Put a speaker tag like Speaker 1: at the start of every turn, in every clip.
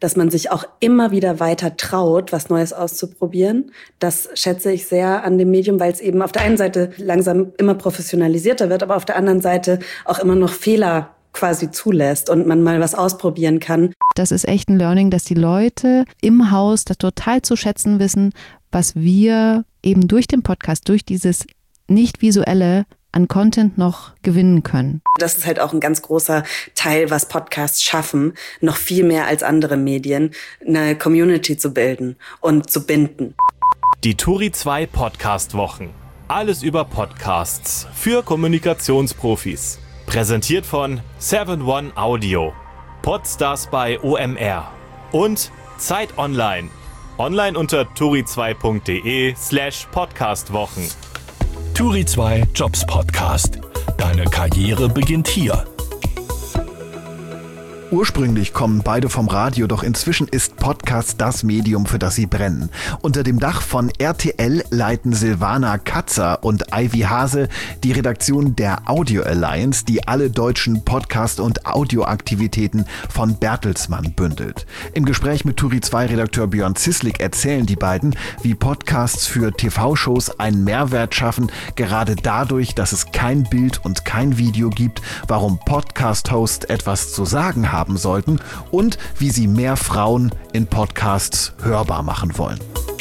Speaker 1: dass man sich auch immer wieder weiter traut, was Neues auszuprobieren. Das schätze ich sehr an dem Medium, weil es eben auf der einen Seite langsam immer professionalisierter wird, aber auf der anderen Seite auch immer noch Fehler quasi zulässt und man mal was ausprobieren kann.
Speaker 2: Das ist echt ein Learning, dass die Leute im Haus das total zu schätzen wissen, was wir eben durch den Podcast, durch dieses nicht-visuelle an Content noch gewinnen können.
Speaker 1: Das ist halt auch ein ganz großer Teil, was Podcasts schaffen, noch viel mehr als andere Medien, eine Community zu bilden und zu binden.
Speaker 3: Die Turi 2 Podcast-Wochen. Alles über Podcasts für Kommunikationsprofis. Präsentiert von 7-One Audio, Podstars bei OMR und Zeit Online. Online unter turi2.de/podcastwochen.
Speaker 4: Turi 2 Jobs Podcast. Deine Karriere beginnt hier.
Speaker 5: Ursprünglich kommen beide vom Radio, doch inzwischen ist Podcast das Medium, für das sie brennen. Unter dem Dach von RTL leiten Silvana Katzer und Ivy Hase die Redaktion der Audio Alliance, die alle deutschen Podcast- und Audioaktivitäten von Bertelsmann bündelt. Im Gespräch mit Turi 2 Redakteur Björn Zieslik erzählen die beiden, wie Podcasts für TV-Shows einen Mehrwert schaffen, gerade dadurch, dass es kein Bild und kein Video gibt, warum Podcast-Hosts etwas zu sagen haben sollten und wie sie mehr Frauen in Podcasts hörbar machen wollen.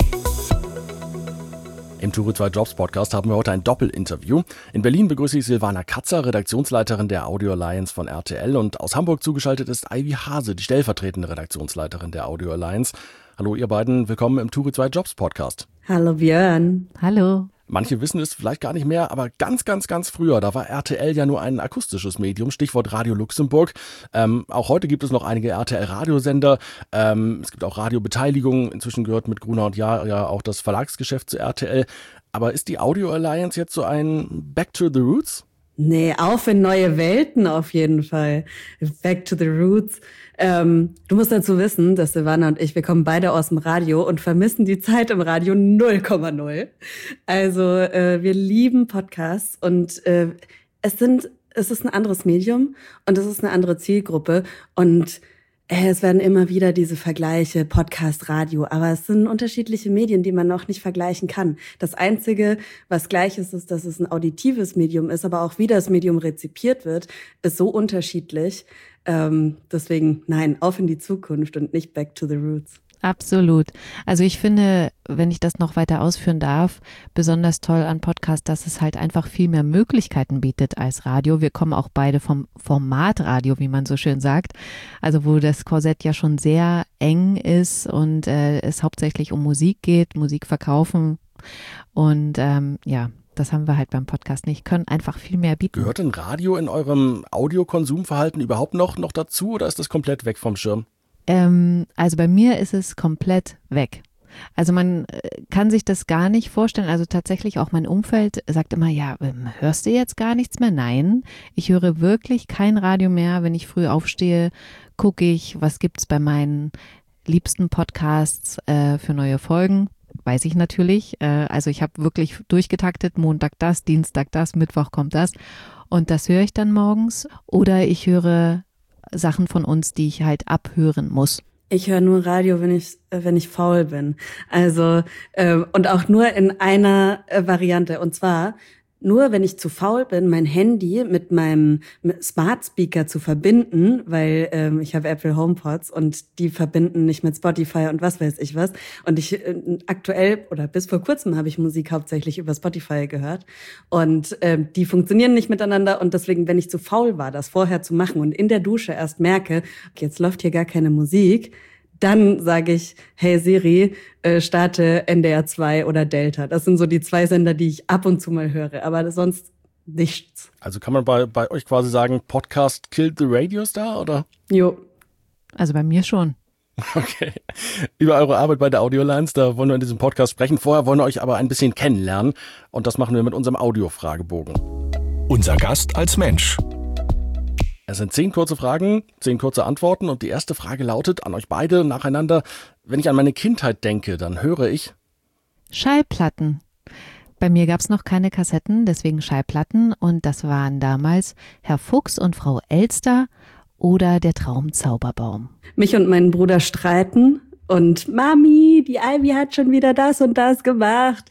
Speaker 6: Im Turi 2 Jobs Podcast haben wir heute ein Doppelinterview. In Berlin begrüße ich Silvana Katzer, Redaktionsleiterin der Audio Alliance von RTL, und aus Hamburg zugeschaltet ist Ivy Hase, die stellvertretende Redaktionsleiterin der Audio Alliance. Hallo ihr beiden, willkommen im Turi 2 Jobs Podcast.
Speaker 1: Hallo Björn.
Speaker 2: Hallo.
Speaker 6: Manche wissen es vielleicht gar nicht mehr, aber ganz früher, da war RTL ja nur ein akustisches Medium, Stichwort Radio Luxemburg. Auch heute gibt es noch einige RTL-Radiosender. Es gibt auch Radiobeteiligung. Inzwischen gehört mit Gruner und Jahr ja auch das Verlagsgeschäft zu RTL. Aber ist die Audio Alliance jetzt so ein Back to the Roots?
Speaker 1: Nee, auf in neue Welten auf jeden Fall. Back to the roots. Du musst dazu wissen, dass Silvana und ich, wir kommen beide aus dem Radio und vermissen die Zeit im Radio 0,0. Also wir lieben Podcasts und es ist ein anderes Medium und es ist eine andere Zielgruppe und es werden immer wieder diese Vergleiche, Podcast, Radio, aber es sind unterschiedliche Medien, die man noch nicht vergleichen kann. Das Einzige, was gleich ist, ist, dass es ein auditives Medium ist, aber auch wie das Medium rezipiert wird, ist so unterschiedlich. Deswegen, nein, auf in die Zukunft und nicht back to the roots.
Speaker 2: Absolut. Also ich finde, wenn ich das noch weiter ausführen darf, besonders toll an Podcast, dass es halt einfach viel mehr Möglichkeiten bietet als Radio. Wir kommen auch beide vom Formatradio, wie man so schön sagt. Also wo das Korsett ja schon sehr eng ist und es hauptsächlich um Musik geht, Musik verkaufen. Und das haben wir halt beim Podcast nicht, können einfach viel mehr bieten.
Speaker 6: Gehört denn Radio in eurem Audiokonsumverhalten überhaupt noch dazu oder ist das komplett weg vom Schirm?
Speaker 2: Also bei mir ist es komplett weg. Also man kann sich das gar nicht vorstellen. Also tatsächlich auch mein Umfeld sagt immer, ja, hörst du jetzt gar nichts mehr? Nein, ich höre wirklich kein Radio mehr. Wenn ich früh aufstehe, gucke ich, was gibt's bei meinen liebsten Podcasts für neue Folgen. Weiß ich natürlich. Also ich habe wirklich durchgetaktet, Montag das, Dienstag das, Mittwoch kommt das. Und das höre ich dann morgens. Oder ich höre Sachen von uns, die ich halt abhören muss.
Speaker 1: Ich höre nur Radio, wenn ich faul bin. Also und auch nur in einer Variante. Und zwar nur, wenn ich zu faul bin, mein Handy mit meinem Smart Speaker zu verbinden, weil ich habe Apple HomePods und die verbinden nicht mit Spotify und was weiß ich was. Und ich aktuell oder bis vor kurzem habe ich Musik hauptsächlich über Spotify gehört und die funktionieren nicht miteinander und deswegen, wenn ich zu faul war, das vorher zu machen und in der Dusche erst merke, okay, jetzt läuft hier gar keine Musik, dann sage ich, hey Siri, starte NDR 2 oder Delta. Das sind so die zwei Sender, die ich ab und zu mal höre, aber sonst nichts.
Speaker 6: Also kann man bei euch quasi sagen, Podcast killed the Radio Star, oder?
Speaker 1: Jo.
Speaker 2: Also bei mir schon.
Speaker 6: Okay. Über eure Arbeit bei der Audio Alliance, da wollen wir in diesem Podcast sprechen. Vorher wollen wir euch aber ein bisschen kennenlernen und das machen wir mit unserem Audio-Fragebogen.
Speaker 4: Unser Gast als Mensch.
Speaker 6: Es sind 10 kurze Fragen, 10 kurze Antworten und die erste Frage lautet an euch beide nacheinander: Wenn ich an meine Kindheit denke, dann höre ich
Speaker 2: Schallplatten. Bei mir gab es noch keine Kassetten, deswegen Schallplatten und das waren damals Herr Fuchs und Frau Elster oder der Traumzauberbaum?
Speaker 1: Mich und meinen Bruder streiten und Mami, die Ivy hat schon wieder das und das gemacht.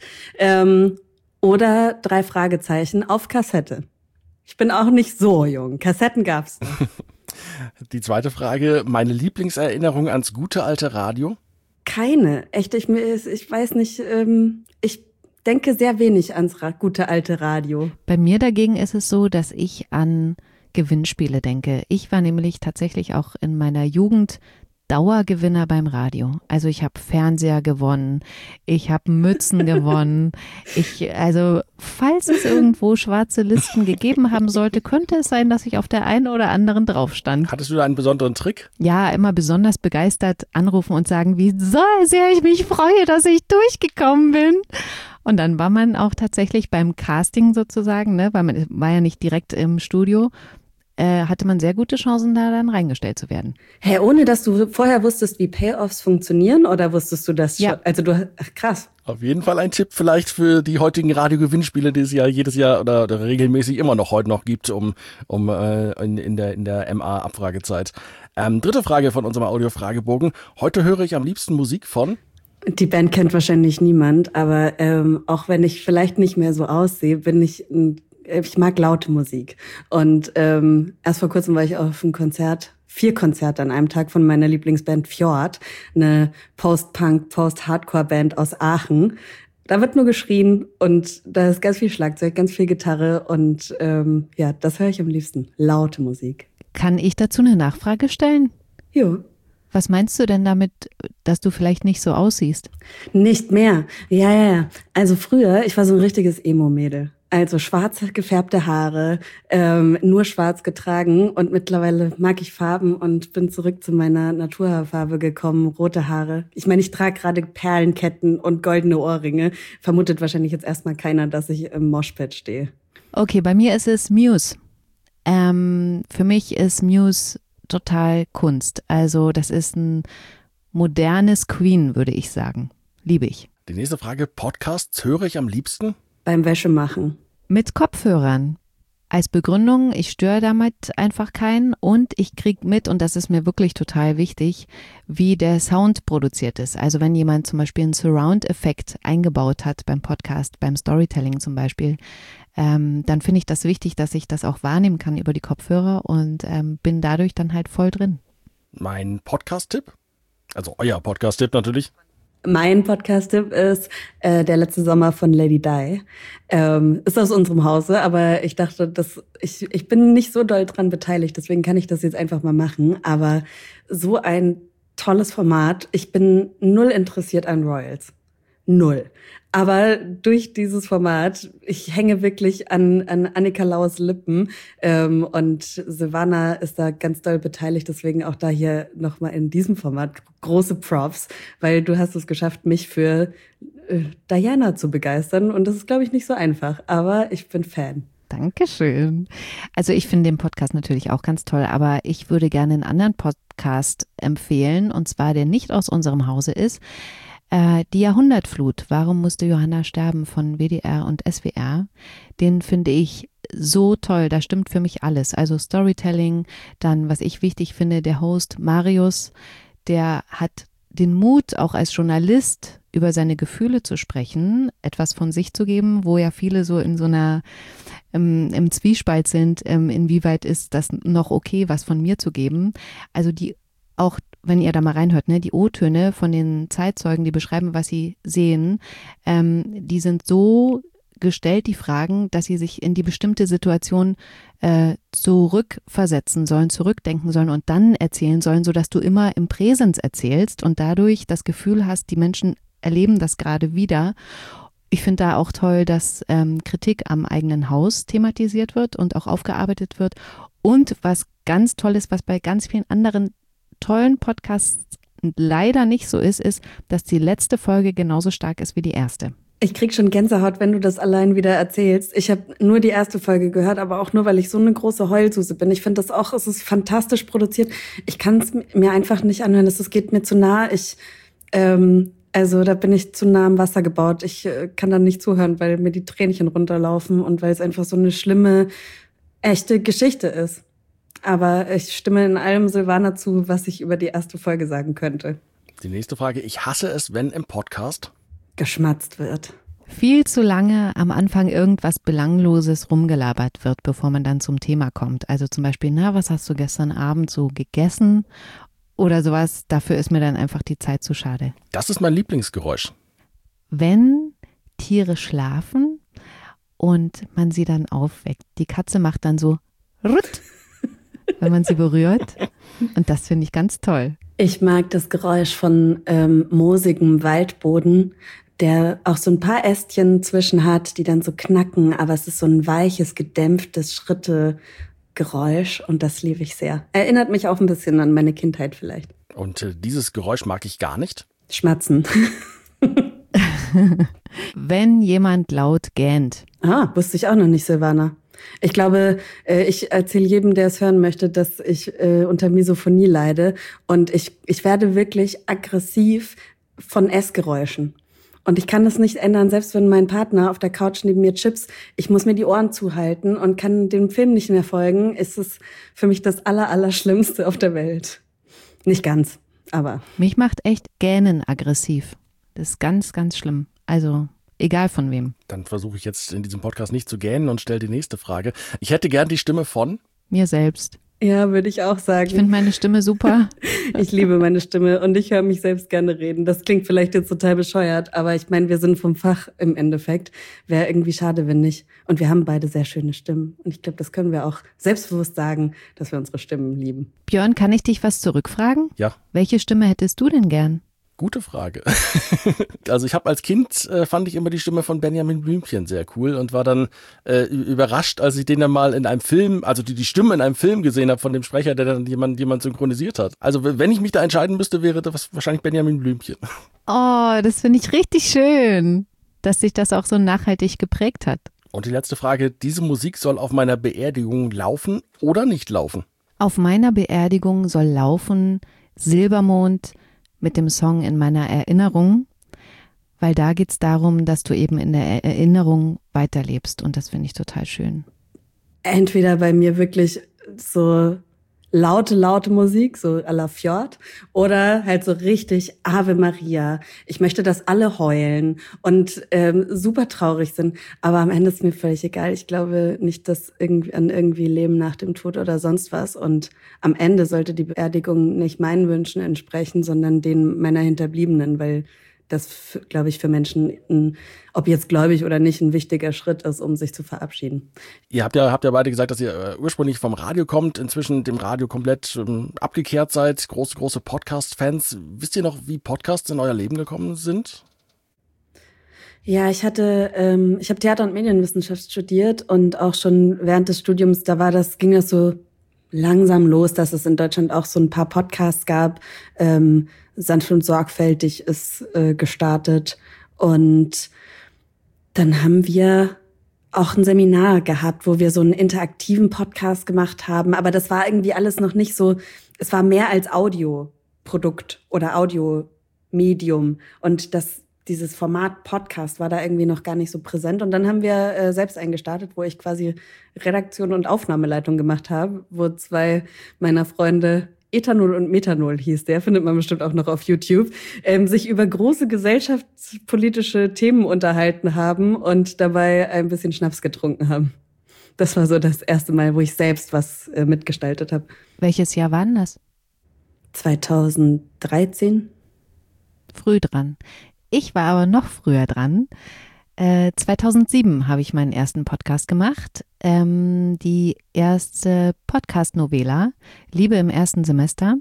Speaker 1: Oder 3 Fragezeichen auf Kassette. Ich bin auch nicht so jung. Kassetten gab's noch.
Speaker 6: Die zweite Frage, meine Lieblingserinnerung ans gute alte Radio?
Speaker 1: Keine. Echt, ich weiß nicht, ich denke sehr wenig ans gute alte Radio.
Speaker 2: Bei mir dagegen ist es so, dass ich an Gewinnspiele denke. Ich war nämlich tatsächlich auch in meiner Jugend Dauergewinner beim Radio. Also ich habe Fernseher gewonnen, ich habe Mützen gewonnen. Also falls es irgendwo schwarze Listen gegeben haben sollte, könnte es sein, dass ich auf der einen oder anderen drauf stand.
Speaker 6: Hattest du da einen besonderen Trick?
Speaker 2: Ja, immer besonders begeistert anrufen und sagen, wie sehr ich mich freue, dass ich durchgekommen bin. Und dann war man auch tatsächlich beim Casting sozusagen, ne, weil man war ja nicht direkt im Studio, hatte man sehr gute Chancen, da dann reingestellt zu werden.
Speaker 1: Hä, ohne dass du vorher wusstest, wie Payoffs funktionieren, oder wusstest du das schon?
Speaker 2: Ja.
Speaker 1: Also krass.
Speaker 6: Auf jeden Fall ein Tipp vielleicht für die heutigen Radiogewinnspiele, die es ja jedes Jahr oder regelmäßig immer noch heute noch gibt, in der MA-Abfragezeit. Dritte Frage von unserem Audio-Fragebogen. Heute höre ich am liebsten Musik von...
Speaker 1: Die Band kennt wahrscheinlich niemand, aber auch wenn ich vielleicht nicht mehr so aussehe, ich mag laute Musik. Und erst vor kurzem war ich auf einem Konzert, 4 Konzerte an einem Tag von meiner Lieblingsband Fjord, eine Post-Punk, Post-Hardcore-Band aus Aachen. Da wird nur geschrien und da ist ganz viel Schlagzeug, ganz viel Gitarre und das höre ich am liebsten. Laute Musik.
Speaker 2: Kann ich dazu eine Nachfrage stellen?
Speaker 1: Jo.
Speaker 2: Was meinst du denn damit, dass du vielleicht nicht so aussiehst?
Speaker 1: Nicht mehr. Ja. Also früher, ich war so ein richtiges Emo-Mädel. Also schwarz gefärbte Haare, nur schwarz getragen und mittlerweile mag ich Farben und bin zurück zu meiner Naturfarbe gekommen, rote Haare. Ich meine, ich trage gerade Perlenketten und goldene Ohrringe. Vermutet wahrscheinlich jetzt erstmal keiner, dass ich im Moshpit stehe.
Speaker 2: Okay, bei mir ist es Muse. Für mich ist Muse total Kunst. Also das ist ein modernes Queen, würde ich sagen. Liebe ich.
Speaker 6: Die nächste Frage, Podcasts höre ich am liebsten?
Speaker 1: Beim Wäschemachen.
Speaker 2: Mit Kopfhörern. Als Begründung, ich störe damit einfach keinen und ich kriege mit, und das ist mir wirklich total wichtig, wie der Sound produziert ist. Also wenn jemand zum Beispiel einen Surround-Effekt eingebaut hat beim Podcast, beim Storytelling zum Beispiel, dann finde ich das wichtig, dass ich das auch wahrnehmen kann über die Kopfhörer und bin dadurch dann halt voll drin.
Speaker 6: Mein Podcast-Tipp? Also euer Podcast-Tipp natürlich.
Speaker 1: Mein Podcast-Tipp ist der letzte Sommer von Lady Di. Ist aus unserem Hause, aber ich dachte, ich bin nicht so doll dran beteiligt, deswegen kann ich das jetzt einfach mal machen. Aber so ein tolles Format. Ich bin 0 interessiert an Royals. 0. Aber durch dieses Format, ich hänge wirklich an Annika Lauers Lippen und Silvana ist da ganz doll beteiligt, deswegen auch da hier nochmal in diesem Format große Props, weil du hast es geschafft, mich für Diana zu begeistern und das ist, glaube ich, nicht so einfach, aber ich bin Fan.
Speaker 2: Dankeschön. Also ich finde den Podcast natürlich auch ganz toll, aber ich würde gerne einen anderen Podcast empfehlen, und zwar, der nicht aus unserem Hause ist. Die Jahrhundertflut, warum musste Johanna sterben, von WDR und SWR, den finde ich so toll, da stimmt für mich alles, also Storytelling, dann was ich wichtig finde, der Host Marius, der hat den Mut, auch als Journalist über seine Gefühle zu sprechen, etwas von sich zu geben, wo ja viele so in so einer im Zwiespalt sind, inwieweit ist das noch okay, was von mir zu geben, also die auch, wenn ihr da mal reinhört, ne, die O-Töne von den Zeitzeugen, die beschreiben, was sie sehen, die sind so gestellt, die Fragen, dass sie sich in die bestimmte Situation zurückversetzen sollen, zurückdenken sollen und dann erzählen sollen, sodass du immer im Präsens erzählst und dadurch das Gefühl hast, die Menschen erleben das gerade wieder. Ich finde da auch toll, dass Kritik am eigenen Haus thematisiert wird und auch aufgearbeitet wird. Und was ganz toll ist, was bei ganz vielen anderen tollen Podcasts leider nicht so ist, dass die letzte Folge genauso stark ist wie die erste.
Speaker 1: Ich krieg schon Gänsehaut, wenn du das allein wieder erzählst. Ich habe nur die erste Folge gehört, aber auch nur, weil ich so eine große Heulsuse bin. Ich finde das auch, es ist fantastisch produziert. Ich kann es mir einfach nicht anhören, es geht mir zu nah. Also da bin ich zu nah am Wasser gebaut. Ich kann da nicht zuhören, weil mir die Tränchen runterlaufen und weil es einfach so eine schlimme, echte Geschichte ist. Aber ich stimme in allem Silvana zu, was ich über die erste Folge sagen könnte.
Speaker 6: Die nächste Frage. Ich hasse es, wenn im Podcast
Speaker 1: geschmatzt wird.
Speaker 2: Viel zu lange am Anfang irgendwas Belangloses rumgelabert wird, bevor man dann zum Thema kommt. Also zum Beispiel, was hast du gestern Abend so gegessen oder sowas. Dafür ist mir dann einfach die Zeit zu schade.
Speaker 6: Das ist mein Lieblingsgeräusch.
Speaker 2: Wenn Tiere schlafen und man sie dann aufweckt. Die Katze macht dann so Rutt, wenn man sie berührt. Und das finde ich ganz toll.
Speaker 1: Ich mag das Geräusch von moosigem Waldboden, der auch so ein paar Ästchen zwischen hat, die dann so knacken, aber es ist so ein weiches, gedämpftes Schrittegeräusch und das liebe ich sehr. Erinnert mich auch ein bisschen an meine Kindheit vielleicht.
Speaker 6: Und dieses Geräusch mag ich gar nicht.
Speaker 1: Schmatzen.
Speaker 2: Wenn jemand laut gähnt.
Speaker 1: Wusste ich auch noch nicht, Silvana. Ich glaube, ich erzähle jedem, der es hören möchte, dass ich unter Misophonie leide und ich werde wirklich aggressiv von Essgeräuschen. Und ich kann das nicht ändern, selbst wenn mein Partner auf der Couch neben mir Chips, ich muss mir die Ohren zuhalten und kann dem Film nicht mehr folgen, ist es für mich das Allerschlimmste auf der Welt. Nicht ganz, aber.
Speaker 2: Mich macht echt Gähnen aggressiv. Das ist ganz, ganz schlimm. Also egal von wem.
Speaker 6: Dann versuche ich jetzt in diesem Podcast nicht zu gähnen und stelle die nächste Frage. Ich hätte gern die Stimme von
Speaker 2: mir selbst.
Speaker 1: Ja, würde ich auch sagen.
Speaker 2: Ich finde meine Stimme super.
Speaker 1: Ich liebe meine Stimme und ich höre mich selbst gerne reden. Das klingt vielleicht jetzt total bescheuert, aber ich meine, wir sind vom Fach im Endeffekt. Wäre irgendwie schade, wenn nicht. Und wir haben beide sehr schöne Stimmen. Und ich glaube, das können wir auch selbstbewusst sagen, dass wir unsere Stimmen lieben.
Speaker 2: Björn, kann ich dich was zurückfragen?
Speaker 6: Ja.
Speaker 2: Welche Stimme hättest du denn gern?
Speaker 6: Gute Frage. Also ich habe als Kind, fand ich immer die Stimme von Benjamin Blümchen sehr cool und war dann überrascht, als ich den dann mal in einem Film, also die Stimme in einem Film gesehen habe von dem Sprecher, der dann jemand synchronisiert hat. Also wenn ich mich da entscheiden müsste, wäre das wahrscheinlich Benjamin Blümchen.
Speaker 2: Oh, das finde ich richtig schön, dass sich das auch so nachhaltig geprägt hat.
Speaker 6: Und die letzte Frage, diese Musik soll auf meiner Beerdigung laufen oder nicht laufen?
Speaker 2: Auf meiner Beerdigung soll laufen Silbermond mit dem Song In meiner Erinnerung, weil da geht es darum, dass du eben in der Erinnerung weiterlebst und das finde ich total schön.
Speaker 1: Entweder bei mir wirklich so laute Musik, so à la Fjord, oder halt so richtig Ave Maria. Ich möchte, dass alle heulen und super traurig sind, aber am Ende ist mir völlig egal. Ich glaube nicht, dass irgendwie Leben nach dem Tod oder sonst was und am Ende sollte die Beerdigung nicht meinen Wünschen entsprechen, sondern denen meiner Hinterbliebenen, weil das, glaube ich, für Menschen, ob jetzt gläubig oder nicht, ein wichtiger Schritt ist, um sich zu verabschieden.
Speaker 6: Ihr habt ja beide gesagt, dass ihr ursprünglich vom Radio kommt, inzwischen dem Radio komplett abgekehrt seid, große Podcast-Fans. Wisst ihr noch, wie Podcasts in euer Leben gekommen sind?
Speaker 1: Ja, ich habe Theater- und Medienwissenschaft studiert und auch schon während des Studiums, ging das so langsam los, dass es in Deutschland auch so ein paar Podcasts gab. Sanft und sorgfältig ist gestartet und dann haben wir auch ein Seminar gehabt, wo wir so einen interaktiven Podcast gemacht haben, aber das war irgendwie alles noch nicht so, es war mehr als Audioprodukt oder Audiomedium und dieses Format Podcast war da irgendwie noch gar nicht so präsent. Und dann haben wir selbst eingestartet, wo ich quasi Redaktion und Aufnahmeleitung gemacht habe, wo 2 meiner Freunde, Ethanol und Methanol hieß der, findet man bestimmt auch noch auf YouTube, sich über große gesellschaftspolitische Themen unterhalten haben und dabei ein bisschen Schnaps getrunken haben. Das war so das erste Mal, wo ich selbst was mitgestaltet habe.
Speaker 2: Welches Jahr war denn das?
Speaker 1: 2013.
Speaker 2: Früh dran. Ich war aber noch früher dran. 2007 habe ich meinen ersten Podcast gemacht. Die erste Podcast-Novela, Liebe im ersten Semester.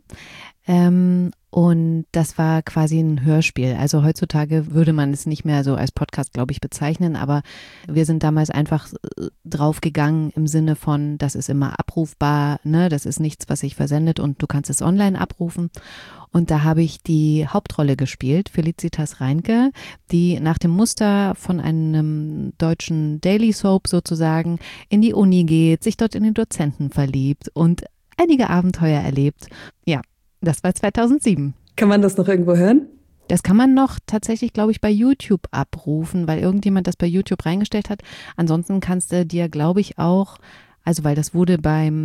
Speaker 2: Und das war quasi ein Hörspiel. Also heutzutage würde man es nicht mehr so als Podcast, glaube ich, bezeichnen. Aber wir sind damals einfach draufgegangen im Sinne von, das ist immer abrufbar, ne? Das ist nichts, was sich versendet und du kannst es online abrufen. Und da habe ich die Hauptrolle gespielt, Felicitas Reinke, die nach dem Muster von einem deutschen Daily Soap sozusagen in die Uni geht, sich dort in den Dozenten verliebt und einige Abenteuer erlebt. Ja, das war 2007.
Speaker 1: Kann man das noch irgendwo hören?
Speaker 2: Das kann man noch tatsächlich, glaube ich, bei YouTube abrufen, weil irgendjemand das bei YouTube reingestellt hat. Ansonsten kannst du dir, glaube ich, auch, also weil das wurde beim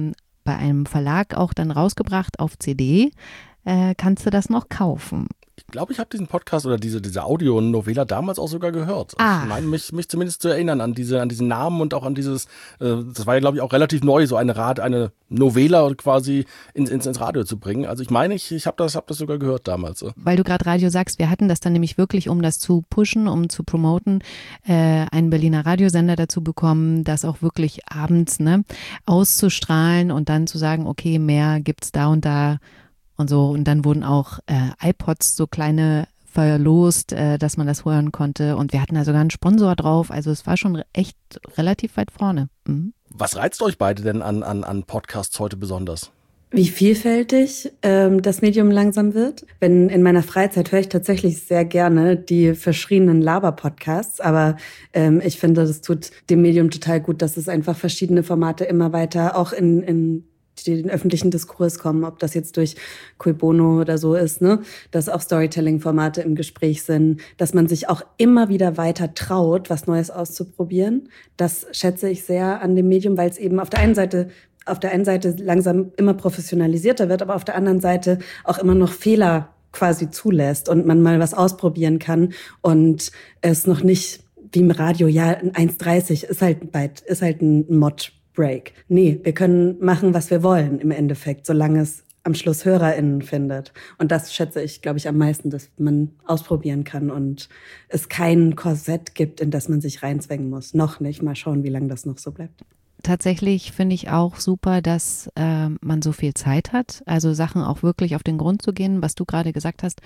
Speaker 2: bei einem Verlag auch dann rausgebracht auf CD. Kannst du das noch kaufen?
Speaker 6: Ich glaube, ich habe diesen Podcast oder diese Audio-Novela damals auch sogar gehört. Ich meine, mich zumindest zu erinnern an diesen Namen und auch an dieses, das war ja, glaube ich, auch relativ neu, so eine Novela quasi ins Radio zu bringen. Also ich meine, ich habe das sogar gehört damals.
Speaker 2: Weil du gerade Radio sagst, wir hatten das dann nämlich wirklich, um das zu pushen, um zu promoten, einen Berliner Radiosender dazu bekommen, das auch wirklich abends auszustrahlen und dann zu sagen, okay, mehr gibt's da und da. Und so, und dann wurden auch iPods, so kleine, verlost, dass man das hören konnte. Und wir hatten da sogar einen Sponsor drauf. Also es war schon echt relativ weit vorne. Mhm.
Speaker 6: Was reizt euch beide denn an Podcasts heute besonders?
Speaker 1: Wie vielfältig das Medium langsam wird. In meiner Freizeit höre ich tatsächlich sehr gerne die verschrienen Laber-Podcasts, aber ich finde, das tut dem Medium total gut, dass es einfach verschiedene Formate immer weiter auch in den öffentlichen Diskurs kommen, ob das jetzt durch Cui Bono oder so ist, dass auch Storytelling-Formate im Gespräch sind, dass man sich auch immer wieder weiter traut, was Neues auszuprobieren. Das schätze ich sehr an dem Medium, weil es eben auf der einen Seite langsam immer professionalisierter wird, aber auf der anderen Seite auch immer noch Fehler quasi zulässt und man mal was ausprobieren kann und es noch nicht wie im Radio, ja, 1,30 ist halt ein Mod-Break. Nee, wir können machen, was wir wollen im Endeffekt, solange es am Schluss HörerInnen findet. Und das schätze ich, glaube ich, am meisten, dass man ausprobieren kann und es kein Korsett gibt, in das man sich reinzwängen muss. Noch nicht. Mal schauen, wie lange das noch so bleibt.
Speaker 2: Tatsächlich finde ich auch super, dass man so viel Zeit hat, also Sachen auch wirklich auf den Grund zu gehen, was du gerade gesagt hast.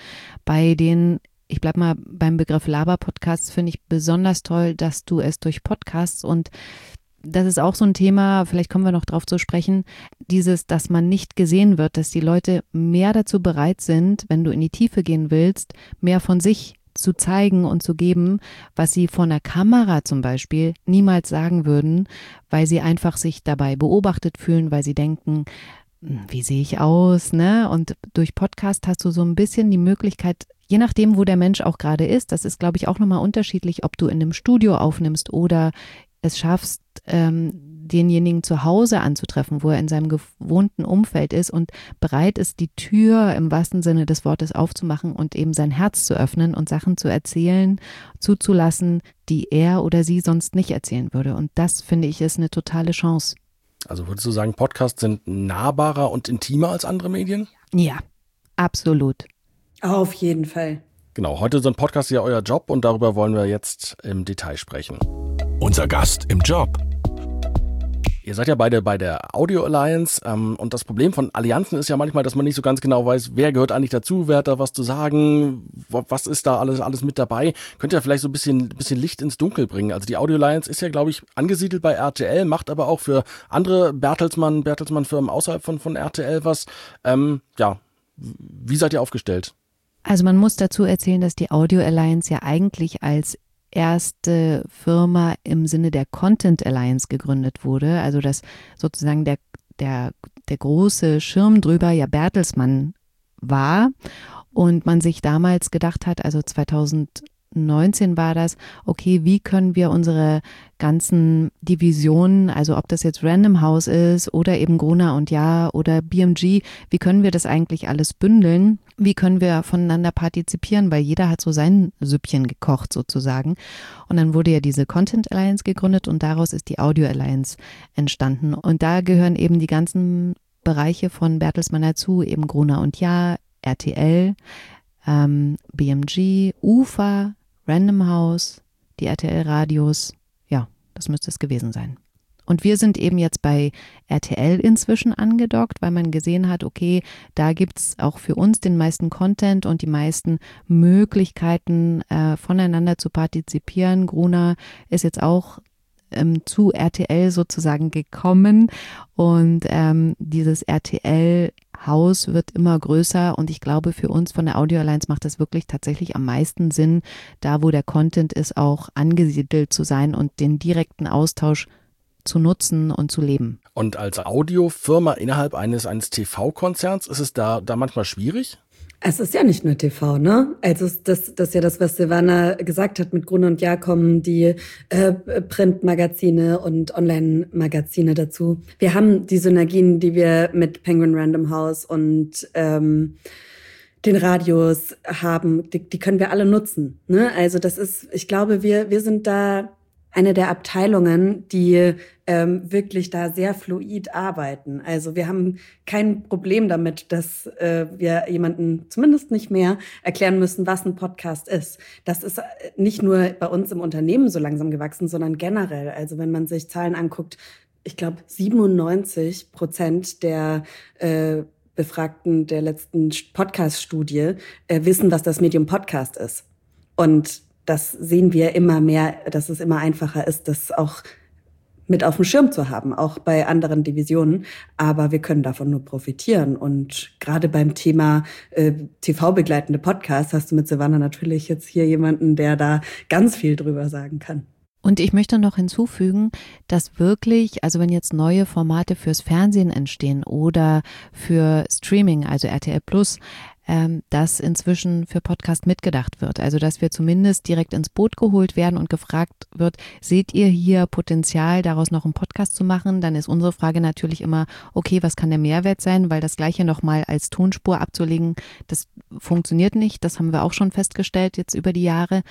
Speaker 2: Ich bleibe mal beim Begriff Laber-Podcasts, finde ich besonders toll, dass du es durch Podcasts und das ist auch so ein Thema, vielleicht kommen wir noch drauf zu sprechen, dass man nicht gesehen wird, dass die Leute mehr dazu bereit sind, wenn du in die Tiefe gehen willst, mehr von sich zu zeigen und zu geben, was sie vor einer Kamera zum Beispiel niemals sagen würden, weil sie einfach sich dabei beobachtet fühlen, weil sie denken, wie sehe ich aus, ne? Und durch Podcast hast du so ein bisschen die Möglichkeit, je nachdem, wo der Mensch auch gerade ist, das ist, glaube ich, auch nochmal unterschiedlich, ob du in einem Studio aufnimmst oder es schaffst, denjenigen zu Hause anzutreffen, wo er in seinem gewohnten Umfeld ist und bereit ist, die Tür im wahrsten Sinne des Wortes aufzumachen und eben sein Herz zu öffnen und Sachen zu erzählen, zuzulassen, die er oder sie sonst nicht erzählen würde. Und das, finde ich, ist eine totale Chance.
Speaker 6: Also würdest du sagen, Podcasts sind nahbarer und intimer als andere Medien?
Speaker 2: Ja, absolut.
Speaker 1: Auf jeden Fall.
Speaker 6: Genau, heute ist ein Podcast ja euer Job und darüber wollen wir jetzt im Detail sprechen.
Speaker 4: Unser Gast im Job.
Speaker 6: Ihr seid ja beide bei der Audio Alliance und das Problem von Allianzen ist ja manchmal, dass man nicht so ganz genau weiß, wer gehört eigentlich dazu, wer hat da was zu sagen, was ist da alles mit dabei. Könnt ihr vielleicht so ein bisschen Licht ins Dunkel bringen? Also die Audio Alliance ist ja, glaube ich, angesiedelt bei RTL, macht aber auch für andere Bertelsmann-Firmen außerhalb von RTL was. Wie seid ihr aufgestellt?
Speaker 2: Also man muss dazu erzählen, dass die Audio Alliance ja eigentlich als erste Firma im Sinne der Content Alliance gegründet wurde, also dass sozusagen der große Schirm drüber ja Bertelsmann war und man sich damals gedacht hat, also 2019 war das, okay, wie können wir unsere ganzen Divisionen, also ob das jetzt Random House ist oder eben Gruner und Jahr oder BMG, wie können wir das eigentlich alles bündeln? Wie können wir voneinander partizipieren? Weil jeder hat so sein Süppchen gekocht sozusagen. Und dann wurde ja diese Content Alliance gegründet und daraus ist die Audio Alliance entstanden. Und da gehören eben die ganzen Bereiche von Bertelsmann dazu, eben Gruner und Jahr, RTL, BMG, UFA, Random House, die RTL-Radios. Ja, das müsste es gewesen sein. Und wir sind eben jetzt bei RTL inzwischen angedockt, weil man gesehen hat, okay, da gibt's auch für uns den meisten Content und die meisten Möglichkeiten, voneinander zu partizipieren. Gruner ist jetzt auch zu RTL sozusagen gekommen und dieses RTL-Haus wird immer größer und ich glaube, für uns von der Audio Alliance macht das wirklich tatsächlich am meisten Sinn, da wo der Content ist, auch angesiedelt zu sein und den direkten Austausch zu nutzen und zu leben.
Speaker 6: Und als Audiofirma innerhalb eines TV-Konzerns ist es da manchmal schwierig?
Speaker 1: Es ist ja nicht nur TV, ne? Also das ist ja das, was Silvana gesagt hat. Mit Gruner und Jahr kommen die Printmagazine und Online-Magazine dazu. Wir haben die Synergien, die wir mit Penguin Random House und den Radios haben, die können wir alle nutzen, ne? Also das ist, ich glaube, wir sind da eine der Abteilungen, die wirklich da sehr fluid arbeiten. Also wir haben kein Problem damit, dass wir jemanden zumindest nicht mehr erklären müssen, was ein Podcast ist. Das ist nicht nur bei uns im Unternehmen so langsam gewachsen, sondern generell. Also wenn man sich Zahlen anguckt, ich glaube 97% der Befragten der letzten Podcast-Studie wissen, was das Medium Podcast ist. Und das sehen wir immer mehr, dass es immer einfacher ist, das auch mit auf dem Schirm zu haben, auch bei anderen Divisionen. Aber wir können davon nur profitieren. Und gerade beim Thema TV-begleitende Podcasts hast du mit Silvana natürlich jetzt hier jemanden, der da ganz viel drüber sagen kann.
Speaker 2: Und ich möchte noch hinzufügen, dass wirklich, also wenn jetzt neue Formate fürs Fernsehen entstehen oder für Streaming, also RTL Plus, dass inzwischen für Podcast mitgedacht wird. Also dass wir zumindest direkt ins Boot geholt werden und gefragt wird, seht ihr hier Potenzial, daraus noch einen Podcast zu machen? Dann ist unsere Frage natürlich immer, okay, was kann der Mehrwert sein? Weil das Gleiche nochmal als Tonspur abzulegen, das funktioniert nicht. Das haben wir auch schon festgestellt jetzt über die Jahre.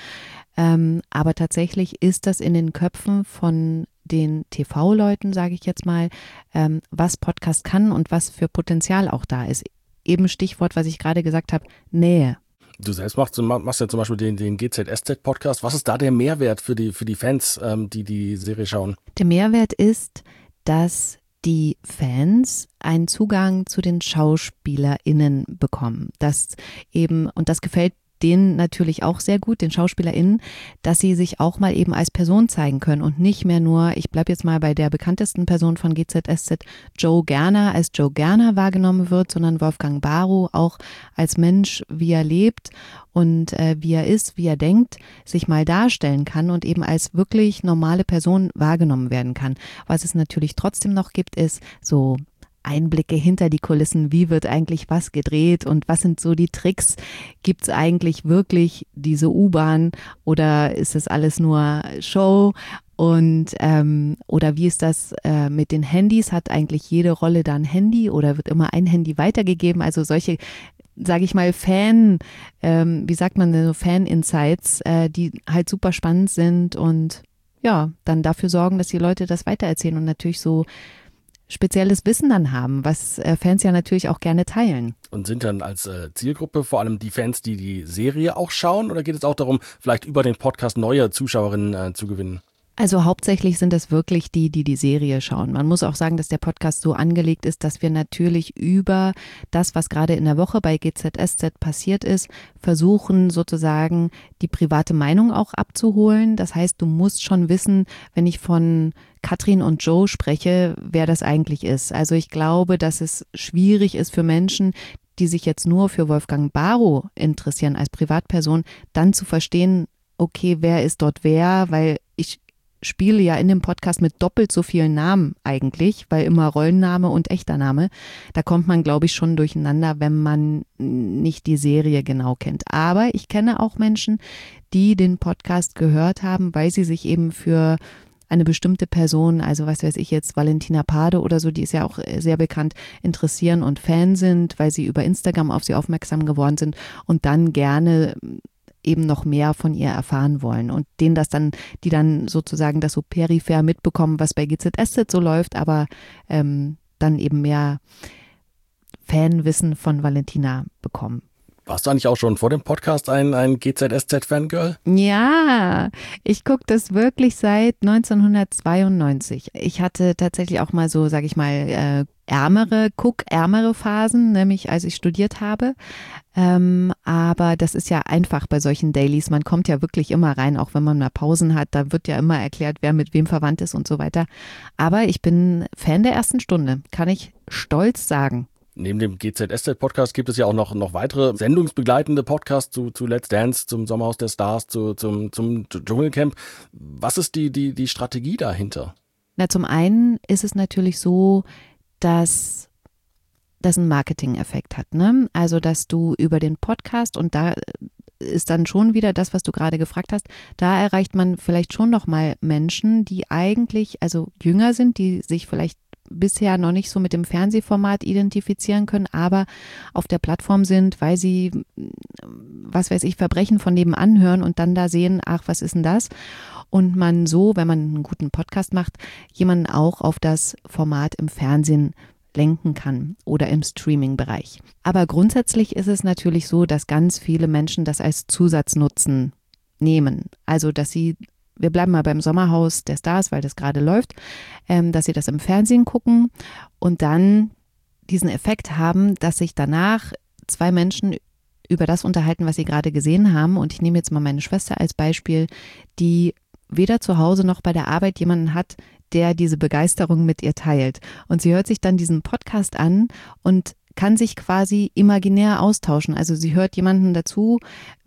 Speaker 2: Aber tatsächlich ist das in den Köpfen von den TV-Leuten, sage ich jetzt mal, was Podcast kann und was für Potenzial auch da ist. Eben Stichwort, was ich gerade gesagt habe, Nähe.
Speaker 6: Du selbst machst ja zum Beispiel den GZSZ-Podcast. Was ist da der Mehrwert für die Fans, die die Serie schauen?
Speaker 2: Der Mehrwert ist, dass die Fans einen Zugang zu den SchauspielerInnen bekommen. Das eben, und das gefällt denen natürlich auch sehr gut, den SchauspielerInnen, dass sie sich auch mal eben als Person zeigen können und nicht mehr nur, ich bleibe jetzt mal bei der bekanntesten Person von GZSZ, Joe Gerner, als Joe Gerner wahrgenommen wird, sondern Wolfgang Barrow auch als Mensch, wie er lebt und wie er ist, wie er denkt, sich mal darstellen kann und eben als wirklich normale Person wahrgenommen werden kann. Was es natürlich trotzdem noch gibt, ist so Einblicke hinter die Kulissen, wie wird eigentlich was gedreht und was sind so die Tricks? Gibt es eigentlich wirklich diese U-Bahn oder ist es alles nur Show? Und oder wie ist das mit den Handys? Hat eigentlich jede Rolle da ein Handy oder wird immer ein Handy weitergegeben? Also solche, sage ich mal, wie sagt man denn so, Fan-Insights, die halt super spannend sind und ja, dann dafür sorgen, dass die Leute das weitererzählen und natürlich so spezielles Wissen dann haben, was Fans ja natürlich auch gerne teilen.
Speaker 6: Und sind dann als Zielgruppe vor allem die Fans, die die Serie auch schauen? Oder geht es auch darum, vielleicht über den Podcast neue Zuschauerinnen zu gewinnen?
Speaker 2: Also hauptsächlich sind es wirklich die Serie schauen. Man muss auch sagen, dass der Podcast so angelegt ist, dass wir natürlich über das, was gerade in der Woche bei GZSZ passiert ist, versuchen sozusagen die private Meinung auch abzuholen. Das heißt, du musst schon wissen, wenn ich von Katrin und Joe spreche, wer das eigentlich ist. Also ich glaube, dass es schwierig ist für Menschen, die sich jetzt nur für Wolfgang Barrow interessieren als Privatperson, dann zu verstehen, okay, wer ist dort wer, weil ich spiele ja in dem Podcast mit doppelt so vielen Namen eigentlich, weil immer Rollenname und echter Name. Da kommt man, glaube ich, schon durcheinander, wenn man nicht die Serie genau kennt. Aber ich kenne auch Menschen, die den Podcast gehört haben, weil sie sich eben für eine bestimmte Person, also was weiß ich jetzt, Valentina Pade oder so, die ist ja auch sehr bekannt, interessieren und Fan sind, weil sie über Instagram auf sie aufmerksam geworden sind und dann gerne eben noch mehr von ihr erfahren wollen und denen die dann sozusagen das so peripher mitbekommen, was bei GZSZ so läuft, aber dann eben mehr Fanwissen von Valentina bekommen.
Speaker 6: Warst du eigentlich auch schon vor dem Podcast ein GZSZ-Fangirl?
Speaker 2: Ja, ich gucke das wirklich seit 1992. Ich hatte tatsächlich auch mal so, sage ich mal, ärmere Phasen, nämlich als ich studiert habe. Aber das ist ja einfach bei solchen Dailies. Man kommt ja wirklich immer rein, auch wenn man mal Pausen hat. Da wird ja immer erklärt, wer mit wem verwandt ist und so weiter. Aber ich bin Fan der ersten Stunde, kann ich stolz sagen.
Speaker 6: Neben dem GZSZ-Podcast gibt es ja auch noch weitere sendungsbegleitende Podcasts zu Let's Dance, zum Sommerhaus der Stars, zum Dschungelcamp. Was ist die Strategie dahinter?
Speaker 2: Na, zum einen ist es natürlich so, dass das einen Marketing-Effekt hat, ne? Also, dass du über den Podcast, und da ist dann schon wieder das, was du gerade gefragt hast, da erreicht man vielleicht schon noch mal Menschen, die eigentlich, also jünger sind, die sich vielleicht bisher noch nicht so mit dem Fernsehformat identifizieren können, aber auf der Plattform sind, weil sie, was weiß ich, Verbrechen von nebenan hören und dann da sehen, ach, was ist denn das? Und man so, wenn man einen guten Podcast macht, jemanden auch auf das Format im Fernsehen lenken kann oder im Streaming-Bereich. Aber grundsätzlich ist es natürlich so, dass ganz viele Menschen das als Zusatznutzen nehmen. Also, dass sie, wir bleiben mal beim Sommerhaus der Stars, weil das gerade läuft, dass sie das im Fernsehen gucken und dann diesen Effekt haben, dass sich danach zwei Menschen über das unterhalten, was sie gerade gesehen haben. Und ich nehme jetzt mal meine Schwester als Beispiel, die weder zu Hause noch bei der Arbeit jemanden hat, der diese Begeisterung mit ihr teilt. Und sie hört sich dann diesen Podcast an und kann sich quasi imaginär austauschen. Also sie hört jemanden dazu,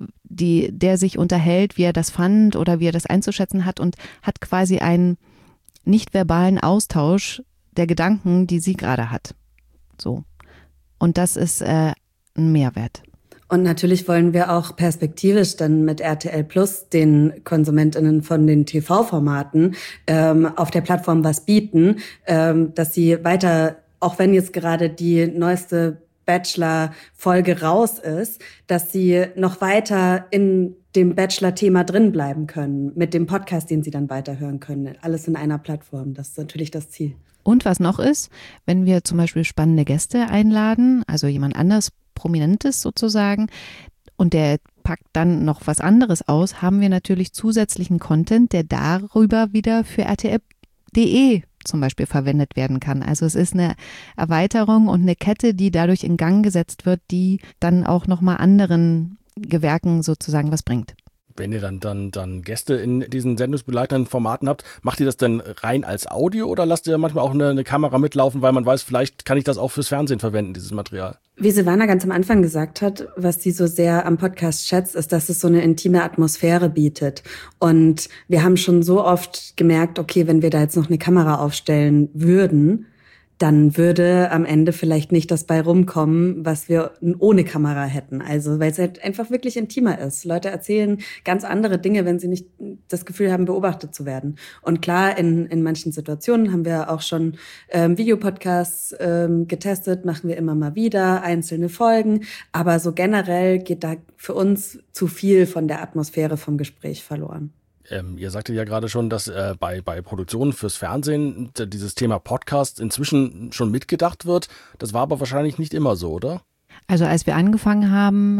Speaker 2: der sich unterhält, wie er das fand oder wie er das einzuschätzen hat und hat quasi einen nicht-verbalen Austausch der Gedanken, die sie gerade hat. So. Und das ist ein Mehrwert.
Speaker 1: Und natürlich wollen wir auch perspektivisch dann mit RTL Plus den KonsumentInnen von den TV-Formaten auf der Plattform was bieten, dass sie weiter, auch wenn jetzt gerade die neueste Bachelor-Folge raus ist, dass sie noch weiter in dem Bachelor-Thema drin bleiben können, mit dem Podcast, den sie dann weiterhören können. Alles in einer Plattform. Das ist natürlich das Ziel.
Speaker 2: Und was noch ist, wenn wir zum Beispiel spannende Gäste einladen, also jemand anders Prominentes sozusagen, und der packt dann noch was anderes aus, haben wir natürlich zusätzlichen Content, der darüber wieder für RTL.de zum Beispiel verwendet werden kann. Also es ist eine Erweiterung und eine Kette, die dadurch in Gang gesetzt wird, die dann auch nochmal anderen Gewerken sozusagen was bringt.
Speaker 6: Wenn ihr dann Gäste in diesen sendungsbegleitenden Formaten habt, macht ihr das denn rein als Audio oder lasst ihr manchmal auch eine Kamera mitlaufen, weil man weiß, vielleicht kann ich das auch fürs Fernsehen verwenden, dieses Material?
Speaker 1: Wie Silvana ganz am Anfang gesagt hat, was sie so sehr am Podcast schätzt, ist, dass es so eine intime Atmosphäre bietet. Und wir haben schon so oft gemerkt, okay, wenn wir da jetzt noch eine Kamera aufstellen würden, dann würde am Ende vielleicht nicht das bei rumkommen, was wir ohne Kamera hätten. Also, weil es halt einfach wirklich intimer ist. Leute erzählen ganz andere Dinge, wenn sie nicht das Gefühl haben, beobachtet zu werden. Und klar, in manchen Situationen haben wir auch schon Videopodcasts getestet, machen wir immer mal wieder, einzelne Folgen. Aber so generell geht da für uns zu viel von der Atmosphäre vom Gespräch verloren.
Speaker 6: Ihr sagtet ja gerade schon, dass bei Produktionen fürs Fernsehen dieses Thema Podcast inzwischen schon mitgedacht wird. Das war aber wahrscheinlich nicht immer so, oder?
Speaker 2: Also als wir angefangen haben,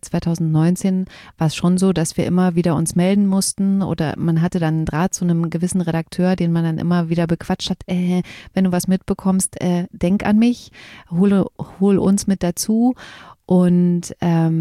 Speaker 2: 2019, war es schon so, dass wir immer wieder uns melden mussten oder man hatte dann einen Draht zu einem gewissen Redakteur, den man dann immer wieder bequatscht hat, wenn du was mitbekommst, denk an mich, hol uns mit dazu und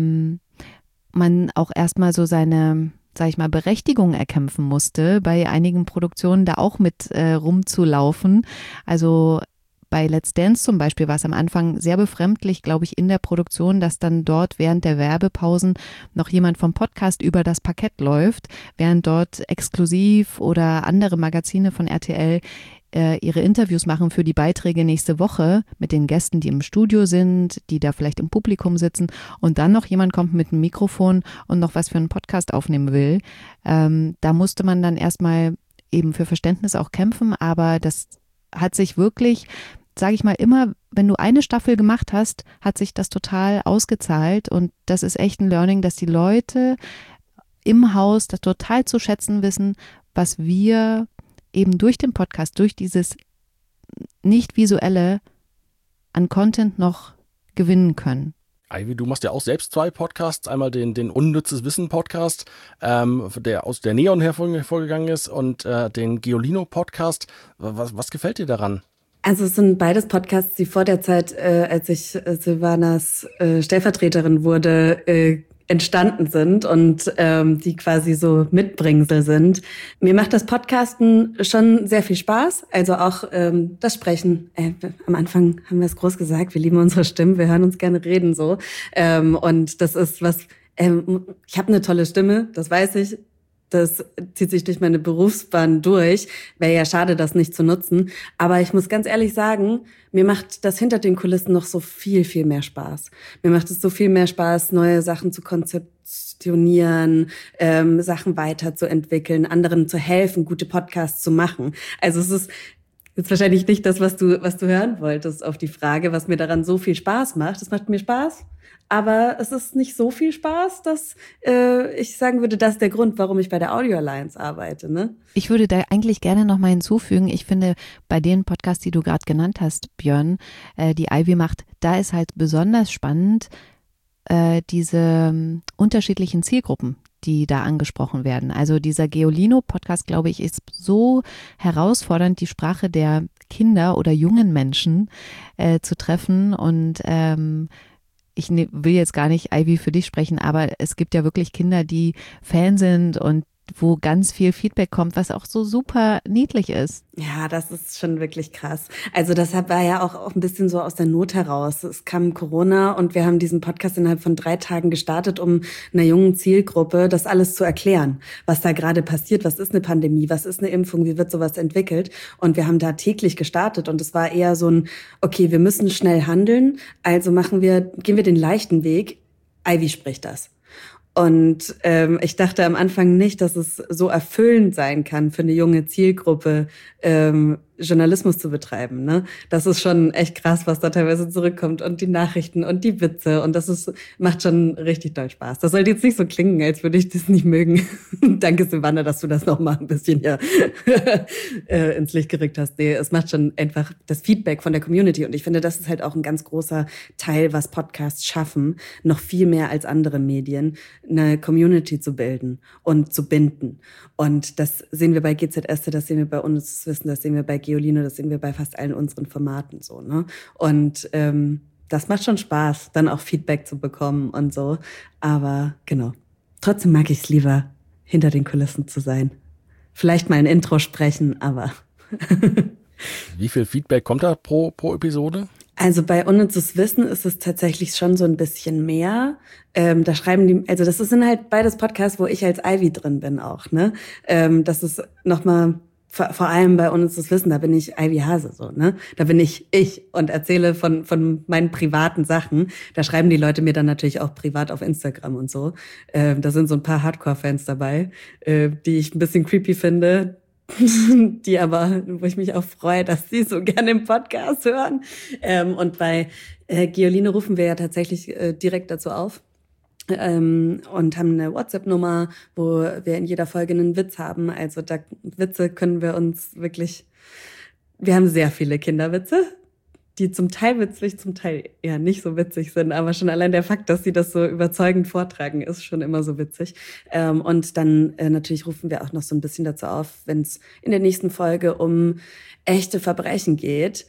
Speaker 2: man auch erstmal so seine, sag ich mal, Berechtigung erkämpfen musste, bei einigen Produktionen da auch mit rumzulaufen. Also bei Let's Dance zum Beispiel war es am Anfang sehr befremdlich, glaube ich, in der Produktion, dass dann dort während der Werbepausen noch jemand vom Podcast über das Parkett läuft, während dort Exklusiv oder andere Magazine von RTL ihre Interviews machen für die Beiträge nächste Woche mit den Gästen, die im Studio sind, die da vielleicht im Publikum sitzen und dann noch jemand kommt mit einem Mikrofon und noch was für einen Podcast aufnehmen will. Da musste man dann erstmal eben für Verständnis auch kämpfen, aber das hat sich wirklich, sage ich mal, immer, wenn du eine Staffel gemacht hast, hat sich das total ausgezahlt und das ist echt ein Learning, dass die Leute im Haus das total zu schätzen wissen, was wir eben durch den Podcast, durch dieses Nicht-Visuelle an Content noch gewinnen können.
Speaker 6: Ivy, du machst ja auch selbst 2 Podcasts. Einmal den Unnützes Wissen Podcast, der aus der Neon hervorgegangen ist und den Geolino Podcast. Was gefällt dir daran?
Speaker 1: Also es sind beides Podcasts, die vor der Zeit, als ich Silvanas Stellvertreterin wurde, entstanden sind und die quasi so Mitbringsel sind. Mir macht das Podcasten schon sehr viel Spaß, also auch das Sprechen. Am Anfang haben wir es groß gesagt, wir lieben unsere Stimmen, wir hören uns gerne reden so. Und das ist was, ich habe eine tolle Stimme, das weiß ich. Das zieht sich durch meine Berufsbahn durch. Wäre ja schade, das nicht zu nutzen. Aber ich muss ganz ehrlich sagen, mir macht das hinter den Kulissen noch so viel, viel mehr Spaß. Mir macht es so viel mehr Spaß, neue Sachen zu konzeptionieren, Sachen weiterzuentwickeln, anderen zu helfen, gute Podcasts zu machen. Also es ist jetzt wahrscheinlich nicht das, was du hören wolltest auf die Frage, was mir daran so viel Spaß macht. Es macht mir Spaß. Aber es ist nicht so viel Spaß, dass ich sagen würde, das ist der Grund, warum ich bei der Audio Alliance arbeite. Ne?
Speaker 2: Ich würde da eigentlich gerne noch mal hinzufügen, ich finde, bei den Podcasts, die du gerade genannt hast, Björn, die Ivy macht, da ist halt besonders spannend, diese unterschiedlichen Zielgruppen, die da angesprochen werden. Also dieser Geolino-Podcast, glaube ich, ist so herausfordernd, die Sprache der Kinder oder jungen Menschen zu treffen und ich will jetzt gar nicht, Ivy, für dich sprechen, aber es gibt ja wirklich Kinder, die Fan sind und wo ganz viel Feedback kommt, was auch so super niedlich ist.
Speaker 1: Ja, das ist schon wirklich krass. Also das war ja auch ein bisschen so aus der Not heraus. Es kam Corona und wir haben diesen Podcast innerhalb von 3 Tagen gestartet, um einer jungen Zielgruppe das alles zu erklären, was da gerade passiert, was ist eine Pandemie, was ist eine Impfung, wie wird sowas entwickelt. Und wir haben da täglich gestartet und es war eher so ein, okay, wir müssen schnell handeln, also gehen wir den leichten Weg. Ivy spricht das. Und ich dachte am Anfang nicht, dass es so erfüllend sein kann für eine junge Zielgruppe, Journalismus zu betreiben. Ne? Das ist schon echt krass, was da teilweise zurückkommt und die Nachrichten und die Witze und macht schon richtig doll Spaß. Das sollte jetzt nicht so klingen, als würde ich das nicht mögen. Danke, Silvana, dass du das noch mal ein bisschen ins Licht gerückt hast. Nee, es macht schon einfach das Feedback von der Community und ich finde, das ist halt auch ein ganz großer Teil, was Podcasts schaffen, noch viel mehr als andere Medien, eine Community zu bilden und zu binden. Und das sehen wir bei GZS, das sehen wir bei uns Wissen, das sehen wir bei Geolino, das sehen wir bei fast allen unseren Formaten so, ne? Und das macht schon Spaß, dann auch Feedback zu bekommen und so. Aber genau, trotzdem mag ich es lieber, hinter den Kulissen zu sein. Vielleicht mal ein Intro sprechen, aber
Speaker 6: Wie viel Feedback kommt da pro Episode?
Speaker 1: Also bei Unnützes Wissen ist es tatsächlich schon so ein bisschen mehr. Da schreiben die, also das sind halt beides Podcasts, wo ich als Ivy drin bin auch, ne? Das ist nochmal, vor allem bei Unnützes Wissen, da bin ich Ivy Hase, so, ne? Da bin ich und erzähle von meinen privaten Sachen. Da schreiben die Leute mir dann natürlich auch privat auf Instagram und so. Da sind so ein paar Hardcore-Fans dabei, die ich ein bisschen creepy finde. Wo ich mich auch freue, dass sie so gerne im Podcast hören. Und bei Geolino rufen wir ja tatsächlich direkt dazu auf und haben eine WhatsApp-Nummer, wo wir in jeder Folge einen Witz haben. Also Witze können wir uns wirklich, wir haben sehr viele Kinderwitze, die zum Teil witzig, zum Teil eher nicht so witzig sind, aber schon allein der Fakt, dass sie das so überzeugend vortragen, ist schon immer so witzig. Und dann natürlich rufen wir auch noch so ein bisschen dazu auf, wenn es in der nächsten Folge um echte Verbrechen geht,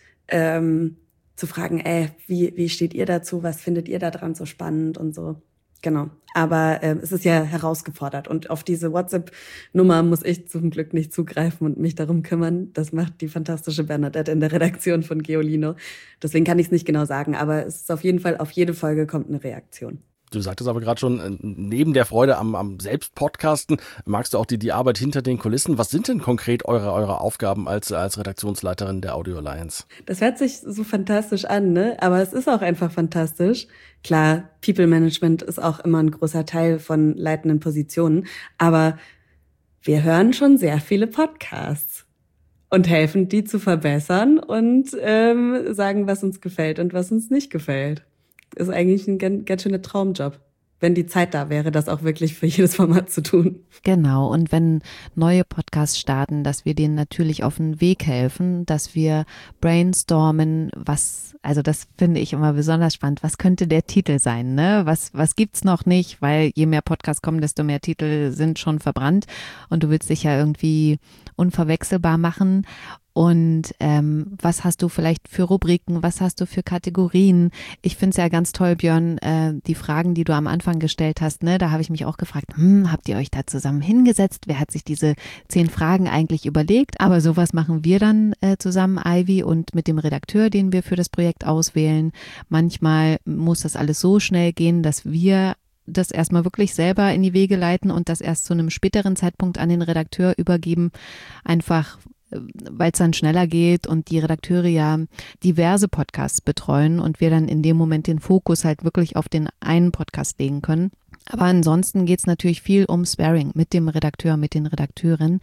Speaker 1: zu fragen, wie steht ihr dazu, was findet ihr da dran so spannend und so. Genau, aber es ist ja herausgefordert und auf diese WhatsApp-Nummer muss ich zum Glück nicht zugreifen und mich darum kümmern. Das macht die fantastische Bernadette in der Redaktion von Geolino. Deswegen kann ich es nicht genau sagen, aber es ist auf jeden Fall, auf jede Folge kommt eine Reaktion.
Speaker 6: Du sagtest aber gerade schon, neben der Freude am Selbstpodcasten magst du auch die Arbeit hinter den Kulissen. Was sind denn konkret eure Aufgaben als Redaktionsleiterin der Audio Alliance?
Speaker 1: Das hört sich so fantastisch an, ne? Aber es ist auch einfach fantastisch. Klar, People Management ist auch immer ein großer Teil von leitenden Positionen. Aber wir hören schon sehr viele Podcasts und helfen, die zu verbessern und sagen, was uns gefällt und was uns nicht gefällt. Ist eigentlich ein ganz schöner Traumjob, wenn die Zeit da wäre, das auch wirklich für jedes Format zu tun.
Speaker 2: Genau, und wenn neue Podcasts starten, dass wir denen natürlich auf den Weg helfen, dass wir brainstormen, also das finde ich immer besonders spannend, was könnte der Titel sein, ne? Was gibt's noch nicht, weil je mehr Podcasts kommen, desto mehr Titel sind schon verbrannt und du willst dich ja irgendwie unverwechselbar machen. Und was hast du vielleicht für Rubriken, was hast du für Kategorien? Ich finde es ja ganz toll, Björn, die Fragen, die du am Anfang gestellt hast, ne, da habe ich mich auch gefragt, habt ihr euch da zusammen hingesetzt? Wer hat sich diese 10 Fragen eigentlich überlegt? Aber sowas machen wir dann zusammen, Ivy, und mit dem Redakteur, den wir für das Projekt auswählen. Manchmal muss das alles so schnell gehen, dass wir das erstmal wirklich selber in die Wege leiten und das erst zu einem späteren Zeitpunkt an den Redakteur übergeben, einfach weil es dann schneller geht und die Redakteure ja diverse Podcasts betreuen und wir dann in dem Moment den Fokus halt wirklich auf den einen Podcast legen können. Aber ansonsten geht es natürlich viel um Sparring mit dem Redakteur, mit den Redakteurinnen.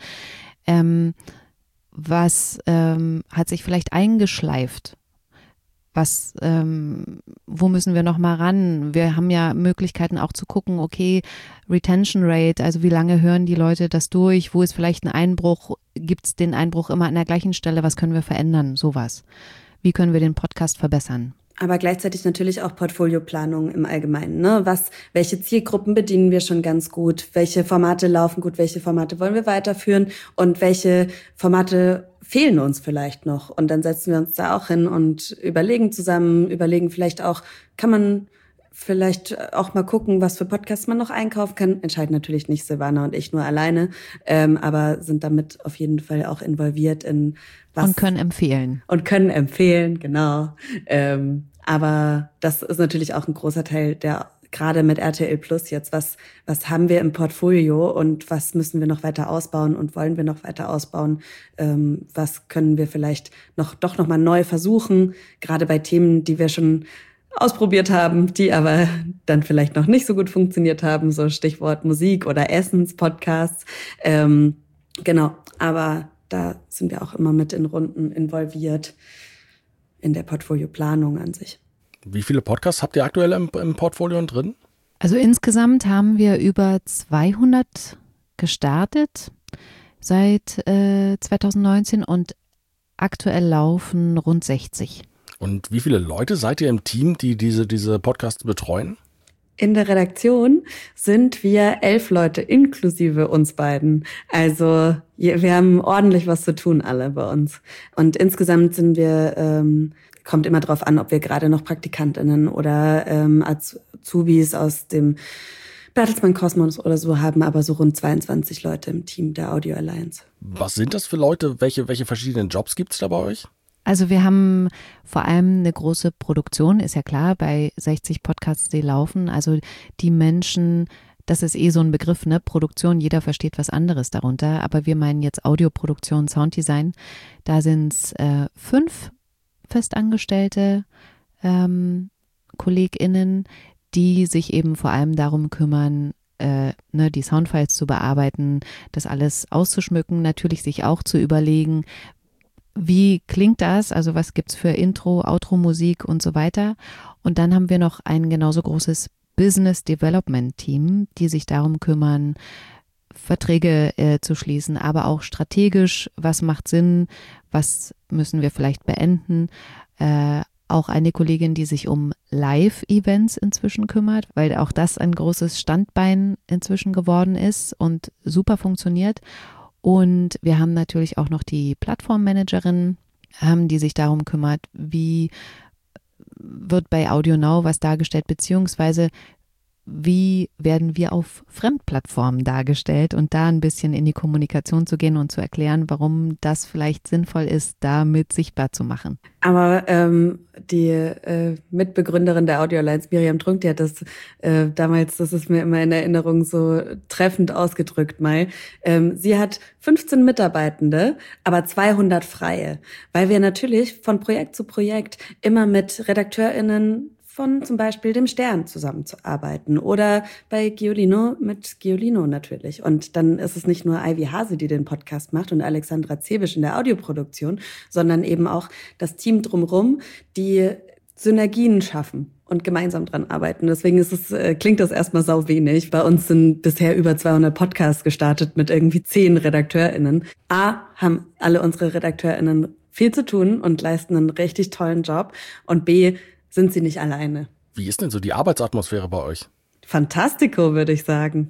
Speaker 2: Was hat sich vielleicht eingeschleift? Wo müssen wir noch mal ran? Wir haben ja Möglichkeiten auch zu gucken, okay, Retention Rate, also wie lange hören die Leute das durch? Wo ist vielleicht ein Einbruch? Gibt es den Einbruch immer an der gleichen Stelle? Was können wir verändern? Sowas. Wie können wir den Podcast verbessern?
Speaker 1: Aber gleichzeitig natürlich auch Portfolioplanung im Allgemeinen. Ne? Welche Zielgruppen bedienen wir schon ganz gut? Welche Formate laufen gut? Welche Formate wollen wir weiterführen? Und welche Formate fehlen uns vielleicht noch? Und dann setzen wir uns da auch hin und überlegen vielleicht auch, kann man vielleicht auch mal gucken, was für Podcasts man noch einkaufen kann. Entscheiden natürlich nicht Silvana und ich nur alleine, aber sind damit auf jeden Fall auch involviert in was.
Speaker 2: Und können empfehlen.
Speaker 1: Genau. Aber das ist natürlich auch ein großer Teil, der gerade mit RTL Plus jetzt, was haben wir im Portfolio und was müssen wir noch weiter ausbauen und wollen wir noch weiter ausbauen? Was können wir vielleicht noch mal neu versuchen, gerade bei Themen, die wir schon ausprobiert haben, die aber dann vielleicht noch nicht so gut funktioniert haben, so Stichwort Musik oder Essenspodcasts. Genau, aber da sind wir auch immer mit in Runden involviert in der Portfolioplanung an sich.
Speaker 6: Wie viele Podcasts habt ihr aktuell im Portfolio drin?
Speaker 2: Also insgesamt haben wir über 200 gestartet seit 2019 und aktuell laufen rund 60.
Speaker 6: Und wie viele Leute seid ihr im Team, die diese Podcasts betreuen?
Speaker 1: In der Redaktion sind wir 11 Leute, inklusive uns beiden. Also wir haben ordentlich was zu tun, alle bei uns. Und insgesamt sind wir, kommt immer drauf an, ob wir gerade noch PraktikantInnen oder Azubis aus dem Bertelsmann Kosmos oder so haben, aber so rund 22 Leute im Team der Audio Alliance.
Speaker 6: Was sind das für Leute? Welche verschiedenen Jobs gibt's da bei euch?
Speaker 2: Also wir haben vor allem eine große Produktion, ist ja klar, bei 60 Podcasts, die laufen. Also die Menschen, das ist so ein Begriff, ne? Produktion, jeder versteht was anderes darunter. Aber wir meinen jetzt Audioproduktion, Sounddesign. Da sind es 5 festangestellte KollegInnen, die sich eben vor allem darum kümmern, die Soundfiles zu bearbeiten, das alles auszuschmücken, natürlich sich auch zu überlegen, wie klingt das? Also was gibt's für Intro, Outro-Musik und so weiter? Und dann haben wir noch ein genauso großes Business Development Team, die sich darum kümmern, Verträge zu schließen, aber auch strategisch, was macht Sinn, was müssen wir vielleicht beenden. Auch eine Kollegin, die sich um Live-Events inzwischen kümmert, weil auch das ein großes Standbein inzwischen geworden ist und super funktioniert. Und wir haben natürlich auch noch die Plattformmanagerin, die sich darum kümmert, wie wird bei AudioNow was dargestellt, beziehungsweise wie werden wir auf Fremdplattformen dargestellt und da ein bisschen in die Kommunikation zu gehen und zu erklären, warum das vielleicht sinnvoll ist, damit sichtbar zu machen.
Speaker 1: Aber die Mitbegründerin der Audio Alliance, Miriam Trunk, die hat das damals, das ist mir immer in Erinnerung so treffend ausgedrückt mal, sie hat 15 Mitarbeitende, aber 200 Freie, weil wir natürlich von Projekt zu Projekt immer mit RedakteurInnen von zum Beispiel dem Stern zusammenzuarbeiten oder bei Giolino mit Giolino natürlich. Und dann ist es nicht nur Ivy Hase, die den Podcast macht und Alexandra Zebisch in der Audioproduktion, sondern eben auch das Team drumherum, die Synergien schaffen und gemeinsam dran arbeiten. Deswegen klingt das erstmal sau wenig. Bei uns sind bisher über 200 Podcasts gestartet mit irgendwie 10 RedakteurInnen. Haben alle unsere RedakteurInnen viel zu tun und leisten einen richtig tollen Job. Und B, sind sie nicht alleine.
Speaker 6: Wie ist denn so die Arbeitsatmosphäre bei euch?
Speaker 1: Fantastico, würde ich sagen.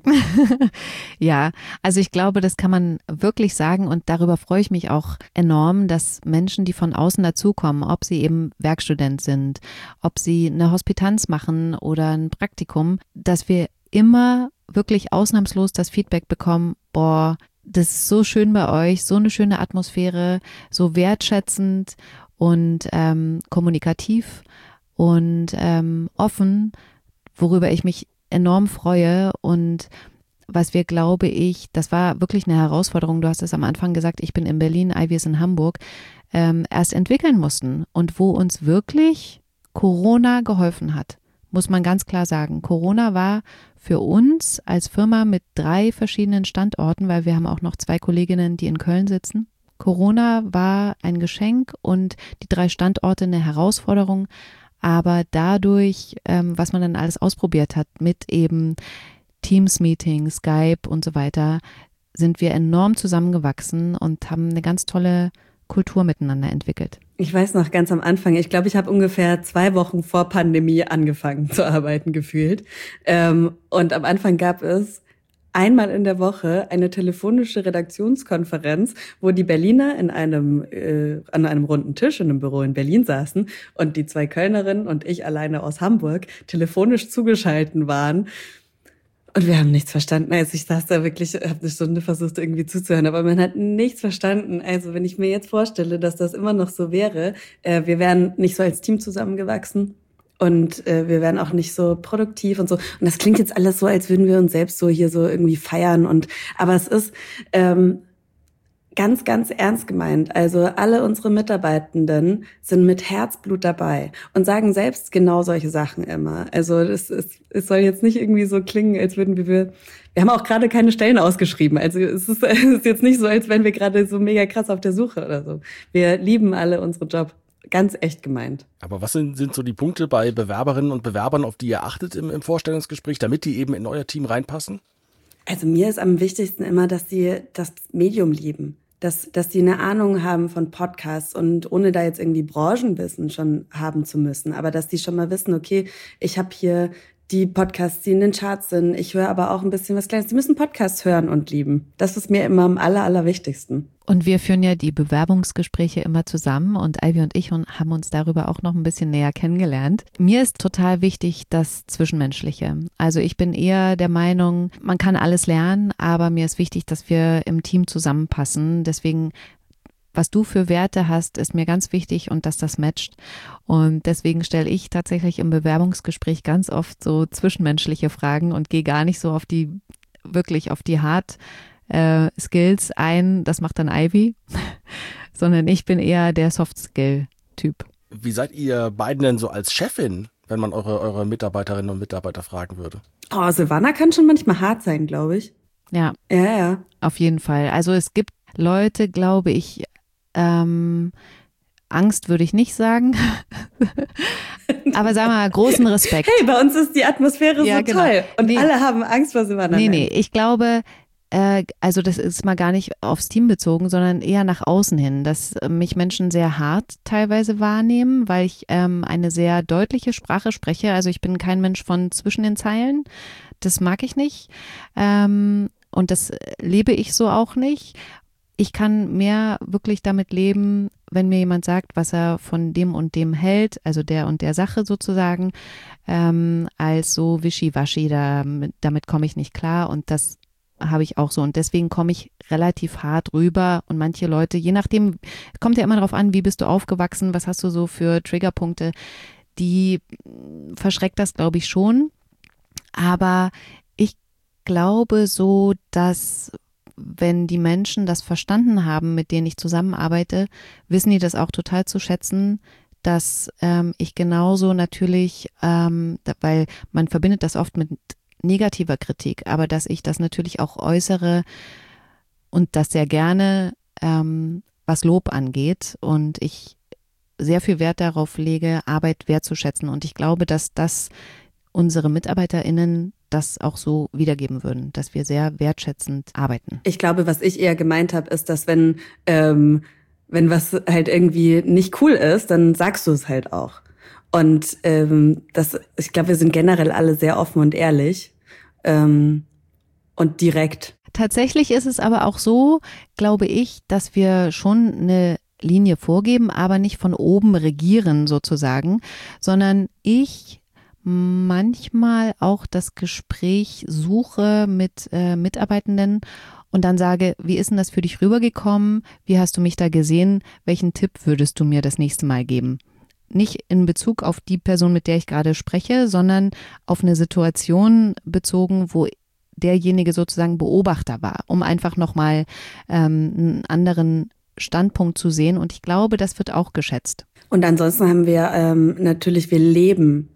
Speaker 2: Ja, also ich glaube, das kann man wirklich sagen und darüber freue ich mich auch enorm, dass Menschen, die von außen dazukommen, ob sie eben Werkstudent sind, ob sie eine Hospitanz machen oder ein Praktikum, dass wir immer wirklich ausnahmslos das Feedback bekommen, boah, das ist so schön bei euch, so eine schöne Atmosphäre, so wertschätzend und kommunikativ und offen, worüber ich mich enorm freue und was wir, glaube ich, das war wirklich eine Herausforderung, du hast es am Anfang gesagt, ich bin in Berlin, Ivy ist in Hamburg, erst entwickeln mussten und wo uns wirklich Corona geholfen hat, muss man ganz klar sagen. Corona war für uns als Firma mit 3 verschiedenen Standorten, weil wir haben auch noch 2 Kolleginnen, die in Köln sitzen. Corona war ein Geschenk und die 3 Standorte eine Herausforderung, aber dadurch, was man dann alles ausprobiert hat mit eben Teams-Meetings, Skype und so weiter, sind wir enorm zusammengewachsen und haben eine ganz tolle Kultur miteinander entwickelt.
Speaker 1: Ich weiß noch ganz am Anfang, ich glaube, ich habe ungefähr 2 Wochen vor Pandemie angefangen zu arbeiten gefühlt. Und am Anfang gab es einmal in der Woche eine telefonische Redaktionskonferenz, wo die Berliner an einem runden Tisch in einem Büro in Berlin saßen und die 2 Kölnerinnen und ich alleine aus Hamburg telefonisch zugeschalten waren. Und wir haben nichts verstanden. Also ich saß da wirklich, habe eine Stunde versucht irgendwie zuzuhören, aber man hat nichts verstanden. Also wenn ich mir jetzt vorstelle, dass das immer noch so wäre, wir wären nicht so als Team zusammengewachsen und wir wären auch nicht so produktiv und so. Und das klingt jetzt alles so, als würden wir uns selbst so hier so irgendwie feiern. Aber es ist ganz, ganz ernst gemeint. Also alle unsere Mitarbeitenden sind mit Herzblut dabei und sagen selbst genau solche Sachen immer. Also es soll jetzt nicht irgendwie so klingen, als würden wir haben auch gerade keine Stellen ausgeschrieben. Also es ist jetzt nicht so, als wären wir gerade so mega krass auf der Suche oder so. Wir lieben alle unseren Job. Ganz echt gemeint.
Speaker 6: Aber was sind so die Punkte bei Bewerberinnen und Bewerbern, auf die ihr achtet im Vorstellungsgespräch, damit die eben in euer Team reinpassen?
Speaker 1: Also mir ist am wichtigsten immer, dass sie das Medium lieben. Dass die eine Ahnung haben von Podcasts und ohne da jetzt irgendwie Branchenwissen schon haben zu müssen, aber dass die schon mal wissen, okay, ich habe hier die Podcasts, die in den Charts sind, ich höre aber auch ein bisschen was Kleines. Die müssen Podcasts hören und lieben. Das ist mir immer am allerwichtigsten.
Speaker 2: Und wir führen ja die Bewerbungsgespräche immer zusammen und Ivy und ich haben uns darüber auch noch ein bisschen näher kennengelernt. Mir ist total wichtig das Zwischenmenschliche. Also ich bin eher der Meinung, man kann alles lernen, aber mir ist wichtig, dass wir im Team zusammenpassen. Deswegen, was du für Werte hast, ist mir ganz wichtig und dass das matcht. Und deswegen stelle ich tatsächlich im Bewerbungsgespräch ganz oft so zwischenmenschliche Fragen und gehe gar nicht so auf die Hard Skills ein, das macht dann Ivy, sondern ich bin eher der Soft-Skill-Typ.
Speaker 6: Wie seid ihr beiden denn so als Chefin, wenn man eure Mitarbeiterinnen und Mitarbeiter fragen würde?
Speaker 1: Oh, Silvana kann schon manchmal hart sein, glaube ich.
Speaker 2: Ja.
Speaker 1: Ja.
Speaker 2: Auf jeden Fall. Also es gibt Leute, glaube ich, Angst würde ich nicht sagen, aber sagen wir mal, großen Respekt.
Speaker 1: Hey, bei uns ist die Atmosphäre so
Speaker 2: genau.
Speaker 1: toll und alle haben Angst vor Silvana.
Speaker 2: Nee, ich glaube, also das ist mal gar nicht aufs Team bezogen, sondern eher nach außen hin, dass mich Menschen sehr hart teilweise wahrnehmen, weil ich eine sehr deutliche Sprache spreche. Also ich bin kein Mensch von zwischen den Zeilen, das mag ich nicht und das lebe ich so auch nicht. Ich kann mehr wirklich damit leben, wenn mir jemand sagt, was er von dem und dem hält, also der und der Sache sozusagen, als so wischiwaschi, damit komme ich nicht klar und das habe ich auch so und deswegen komme ich relativ hart rüber und manche Leute, je nachdem, kommt ja immer darauf an, wie bist du aufgewachsen, was hast du so für Triggerpunkte, die verschreckt das, glaube ich, schon, aber ich glaube so, dass wenn die Menschen das verstanden haben, mit denen ich zusammenarbeite, wissen die das auch total zu schätzen, dass ich genauso natürlich, weil man verbindet das oft mit negativer Kritik, aber dass ich das natürlich auch äußere und das sehr gerne, was Lob angeht und ich sehr viel Wert darauf lege, Arbeit wertzuschätzen und ich glaube, dass das unsere MitarbeiterInnen das auch so wiedergeben würden, dass wir sehr wertschätzend arbeiten.
Speaker 1: Ich glaube, was ich eher gemeint habe, ist, dass wenn was halt irgendwie nicht cool ist, dann sagst du es halt auch. Und ich glaube, wir sind generell alle sehr offen und ehrlich und direkt.
Speaker 2: Tatsächlich ist es aber auch so, glaube ich, dass wir schon eine Linie vorgeben, aber nicht von oben regieren sozusagen, sondern ich manchmal auch das Gespräch suche mit Mitarbeitenden und dann sage, wie ist denn das für dich rübergekommen? Wie hast du mich da gesehen? Welchen Tipp würdest du mir das nächste Mal geben? nicht in Bezug auf die Person, mit der ich gerade spreche, sondern auf eine Situation bezogen, wo derjenige sozusagen Beobachter war, um einfach nochmal einen anderen Standpunkt zu sehen. Und ich glaube, das wird auch geschätzt.
Speaker 1: Und ansonsten haben wir natürlich, wir leben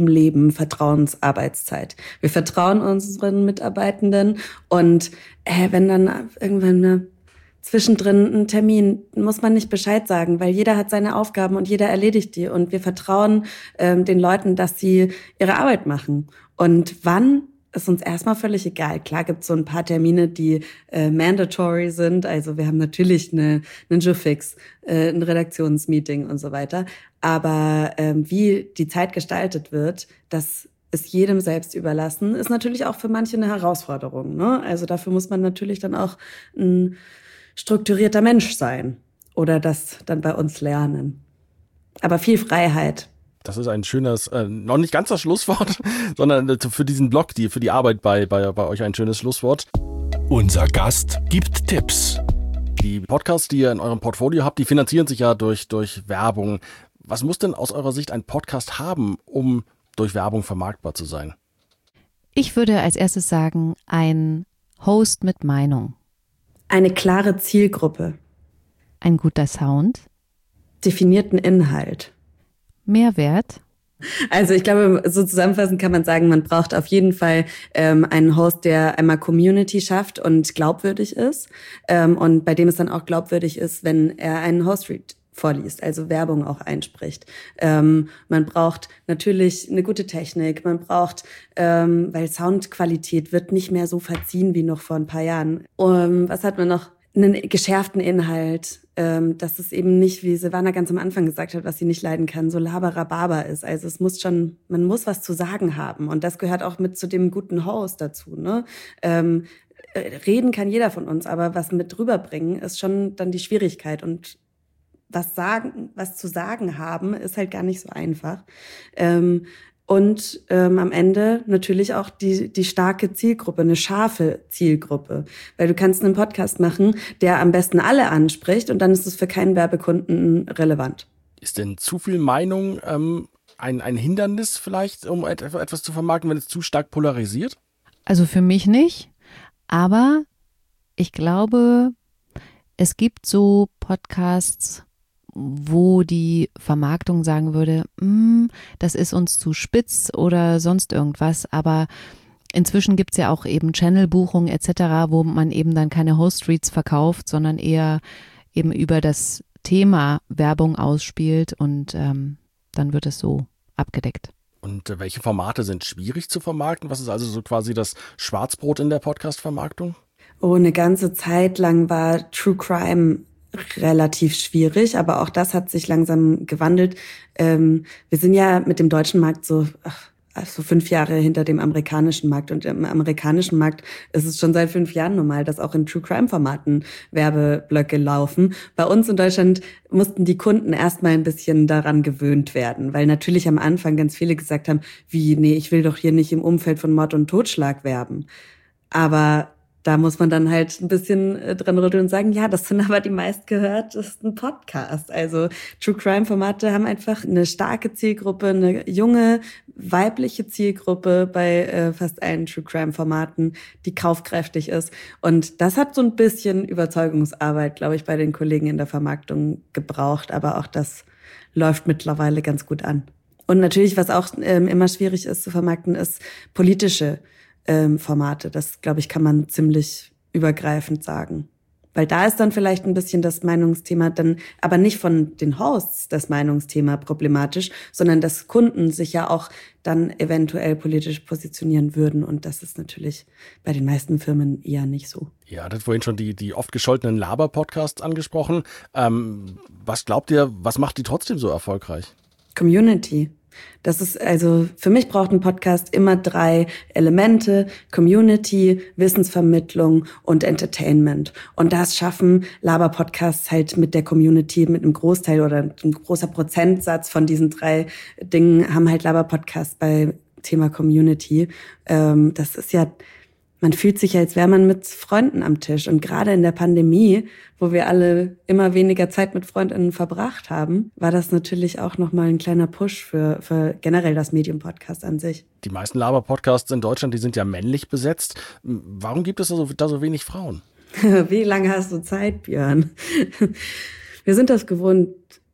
Speaker 1: Vertrauensarbeitszeit. Wir vertrauen unseren Mitarbeitenden und wenn dann irgendwann zwischendrin ein Termin, muss man nicht Bescheid sagen, weil jeder hat seine Aufgaben und jeder erledigt die. Und wir vertrauen den Leuten, dass sie ihre Arbeit machen. Und wann, ist uns erstmal völlig egal. Klar gibt es so ein paar Termine, die mandatory sind. Also wir haben natürlich einen Jurfix, ein Redaktionsmeeting und so weiter. Aber wie die Zeit gestaltet wird, das ist jedem selbst überlassen, ist natürlich auch für manche eine Herausforderung, ne? Also dafür muss man natürlich dann auch ein strukturierter Mensch sein oder das dann bei uns lernen. Aber viel Freiheit.
Speaker 6: Das ist ein schönes, noch nicht ganz das Schlusswort, sondern für diesen Blog, für die Arbeit bei euch ein schönes Schlusswort.
Speaker 4: Unser Gast gibt Tipps.
Speaker 6: Die Podcasts, die ihr in eurem Portfolio habt, die finanzieren sich ja durch Werbung. Was muss denn aus eurer Sicht ein Podcast haben, um durch Werbung vermarktbar zu sein?
Speaker 2: Ich würde als erstes sagen, ein Host mit Meinung.
Speaker 1: Eine klare Zielgruppe.
Speaker 2: Ein guter Sound.
Speaker 1: Definierten Inhalt.
Speaker 2: Mehrwert.
Speaker 1: Also ich glaube, so zusammenfassend kann man sagen, man braucht auf jeden Fall einen Host, der einmal Community schafft und glaubwürdig ist. Und bei dem es dann auch glaubwürdig ist, wenn er einen Host-Read vorliest, also Werbung auch einspricht. Man braucht natürlich eine gute Technik, man braucht, weil Soundqualität wird nicht mehr so verziehen wie noch vor ein paar Jahren. Was hat man noch? Einen geschärften Inhalt, dass es eben nicht, wie Silvana ganz am Anfang gesagt hat, was sie nicht leiden kann, so Laberababa ist. Also es muss schon, man muss was zu sagen haben und das gehört auch mit zu dem guten Host dazu, ne? Reden kann jeder von uns, aber was mit rüberbringen ist schon dann die Schwierigkeit und was zu sagen haben, ist halt gar nicht so einfach. Und am Ende natürlich auch die starke Zielgruppe, eine scharfe Zielgruppe. Weil du kannst einen Podcast machen, der am besten alle anspricht und dann ist es für keinen Werbekunden relevant.
Speaker 6: Ist denn zu viel Meinung ein Hindernis vielleicht, um etwas zu vermarkten, wenn es zu stark polarisiert?
Speaker 2: Also für mich nicht, aber ich glaube, es gibt so Podcasts, wo die Vermarktung sagen würde, das ist uns zu spitz oder sonst irgendwas, aber inzwischen gibt es ja auch eben Channel-Buchungen etc., wo man eben dann keine Host-Reads verkauft, sondern eher eben über das Thema Werbung ausspielt und dann wird es so abgedeckt.
Speaker 6: Und welche Formate sind schwierig zu vermarkten? Was ist also so quasi das Schwarzbrot in der Podcast-Vermarktung?
Speaker 1: Oh, eine ganze Zeit lang war True Crime relativ schwierig, aber auch das hat sich langsam gewandelt. Wir sind ja mit dem deutschen Markt so 5 Jahre hinter dem amerikanischen Markt und im amerikanischen Markt ist es schon seit 5 Jahren normal, dass auch in True-Crime-Formaten Werbeblöcke laufen. Bei uns in Deutschland mussten die Kunden erstmal ein bisschen daran gewöhnt werden, weil natürlich am Anfang ganz viele gesagt haben, nee, ich will doch hier nicht im Umfeld von Mord und Totschlag werben. Aber da muss man dann halt ein bisschen dran rütteln und sagen, ja, das sind aber die meistgehörtesten Podcasts. Also True-Crime-Formate haben einfach eine starke Zielgruppe, eine junge, weibliche Zielgruppe bei fast allen True-Crime-Formaten, die kaufkräftig ist. Und das hat so ein bisschen Überzeugungsarbeit, glaube ich, bei den Kollegen in der Vermarktung gebraucht. Aber auch das läuft mittlerweile ganz gut an. Und natürlich, was auch immer schwierig ist zu vermarkten, ist politische Formate. Das, glaube ich, kann man ziemlich übergreifend sagen. Weil da ist dann vielleicht ein bisschen das Meinungsthema dann, aber nicht von den Hosts das Meinungsthema problematisch, sondern dass Kunden sich ja auch dann eventuell politisch positionieren würden. Und das ist natürlich bei den meisten Firmen eher nicht so.
Speaker 6: Ja, das vorhin schon die oft gescholtenen Laber-Podcasts angesprochen. Was glaubt ihr, was macht die trotzdem so erfolgreich?
Speaker 1: Community. Das ist also, für mich braucht ein Podcast immer 3 Elemente: Community, Wissensvermittlung und Entertainment. Und das schaffen Laber-Podcasts halt mit der Community, mit einem Großteil oder ein großer Prozentsatz von diesen 3 Dingen haben halt Laber-Podcasts bei Thema Community. Das ist ja man fühlt sich, als wäre man mit Freunden am Tisch. Und gerade in der Pandemie, wo wir alle immer weniger Zeit mit Freundinnen verbracht haben, war das natürlich auch nochmal ein kleiner Push für generell das Medium-Podcast an sich.
Speaker 6: Die meisten Laber-Podcasts in Deutschland, die sind ja männlich besetzt. Warum gibt es da so wenig Frauen?
Speaker 1: Wie lange hast du Zeit, Björn? Wir sind das gewohnt,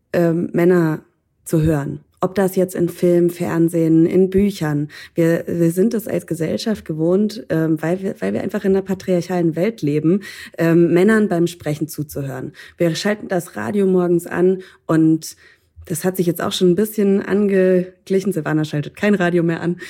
Speaker 1: Männer zu hören. Ob das jetzt in Film, Fernsehen, in Büchern. Wir sind es als Gesellschaft gewohnt, weil wir einfach in einer patriarchalen Welt leben, Männern beim Sprechen zuzuhören. Wir schalten das Radio morgens an und das hat sich jetzt auch schon ein bisschen angeglichen. Silvana schaltet kein Radio mehr an.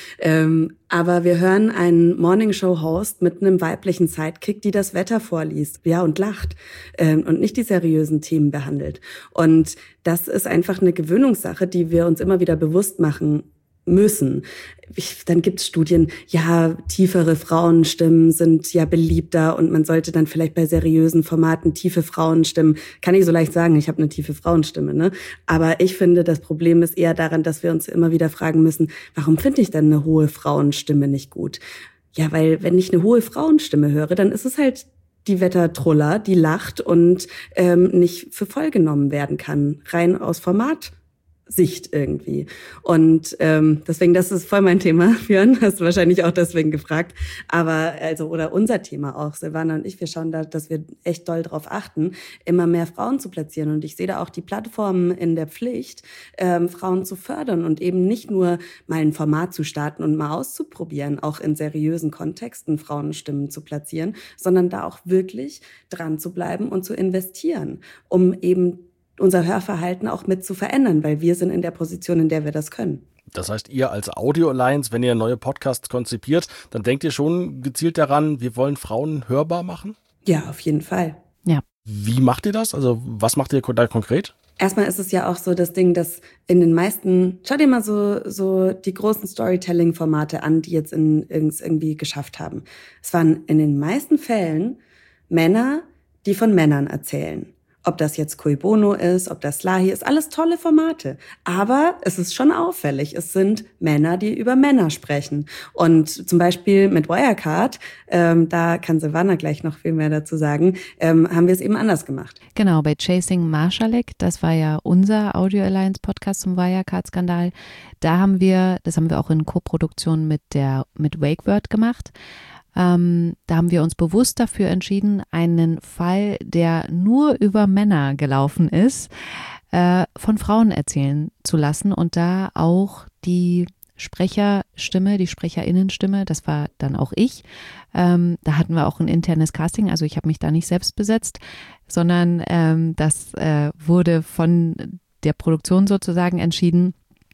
Speaker 1: Aber wir hören einen Morningshow-Host mit einem weiblichen Sidekick, die das Wetter vorliest, ja, und lacht und nicht die seriösen Themen behandelt. Und das ist einfach eine Gewöhnungssache, die wir uns immer wieder bewusst machen müssen. Dann gibt's Studien, ja, tiefere Frauenstimmen sind ja beliebter und man sollte dann vielleicht bei seriösen Formaten tiefe Frauenstimmen, kann ich so leicht sagen, ich habe eine tiefe Frauenstimme, ne? Aber ich finde, das Problem ist eher daran, dass wir uns immer wieder fragen müssen, warum finde ich denn eine hohe Frauenstimme nicht gut? Ja, weil wenn ich eine hohe Frauenstimme höre, dann ist es halt die Wettertruller, die lacht und nicht für voll genommen werden kann, rein aus Formatsicht irgendwie. Und deswegen, das ist voll mein Thema, Björn, hast du wahrscheinlich auch deswegen gefragt. Aber oder unser Thema auch, Silvana und ich, wir schauen da, dass wir echt doll drauf achten, immer mehr Frauen zu platzieren. Und ich sehe da auch die Plattformen in der Pflicht, Frauen zu fördern und eben nicht nur mal ein Format zu starten und mal auszuprobieren, auch in seriösen Kontexten Frauenstimmen zu platzieren, sondern da auch wirklich dran zu bleiben und zu investieren, um eben unser Hörverhalten auch mit zu verändern, weil wir sind in der Position, in der wir das können.
Speaker 6: Das heißt, ihr als Audio Alliance, wenn ihr neue Podcasts konzipiert, dann denkt ihr schon gezielt daran, wir wollen Frauen hörbar machen?
Speaker 1: Ja, auf jeden Fall.
Speaker 2: Ja.
Speaker 6: Wie macht ihr das? Also was macht ihr da konkret?
Speaker 1: Erstmal ist es ja auch so das Ding, dass in den meisten, schau dir mal so die großen Storytelling-Formate an, die jetzt irgendwie geschafft haben. Es waren in den meisten Fällen Männer, die von Männern erzählen. Ob das jetzt Cui Bono ist, ob das Slahi ist, alles tolle Formate. Aber es ist schon auffällig. Es sind Männer, die über Männer sprechen. Und zum Beispiel mit Wirecard, da kann Silvana gleich noch viel mehr dazu sagen, haben wir es eben anders gemacht.
Speaker 2: Genau, bei Chasing Marschalek, das war ja unser Audio Alliance Podcast zum Wirecard-Skandal. Das haben wir auch in Koproduktion mit WakeWord gemacht. Da haben wir uns bewusst dafür entschieden, einen Fall, der nur über Männer gelaufen ist, von Frauen erzählen zu lassen und da auch die Sprecherstimme, die SprecherInnenstimme, das war dann auch ich. Da hatten wir auch ein internes Casting, also ich habe mich da nicht selbst besetzt, sondern das wurde von der Produktion sozusagen entschieden,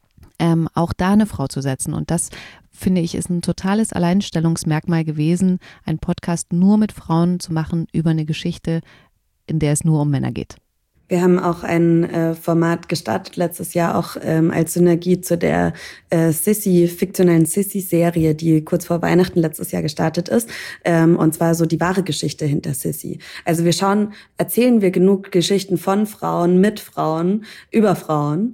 Speaker 2: auch da eine Frau zu setzen. Und das, finde ich, ist ein totales Alleinstellungsmerkmal gewesen, einen Podcast nur mit Frauen zu machen über eine Geschichte, in der es nur um Männer geht.
Speaker 1: Wir haben auch ein Format gestartet letztes Jahr, auch als Synergie zu der fiktionellen Sissy-Serie, die kurz vor Weihnachten letztes Jahr gestartet ist. Und zwar so die wahre Geschichte hinter Sissy. Also wir schauen, erzählen wir genug Geschichten von Frauen, mit Frauen, über Frauen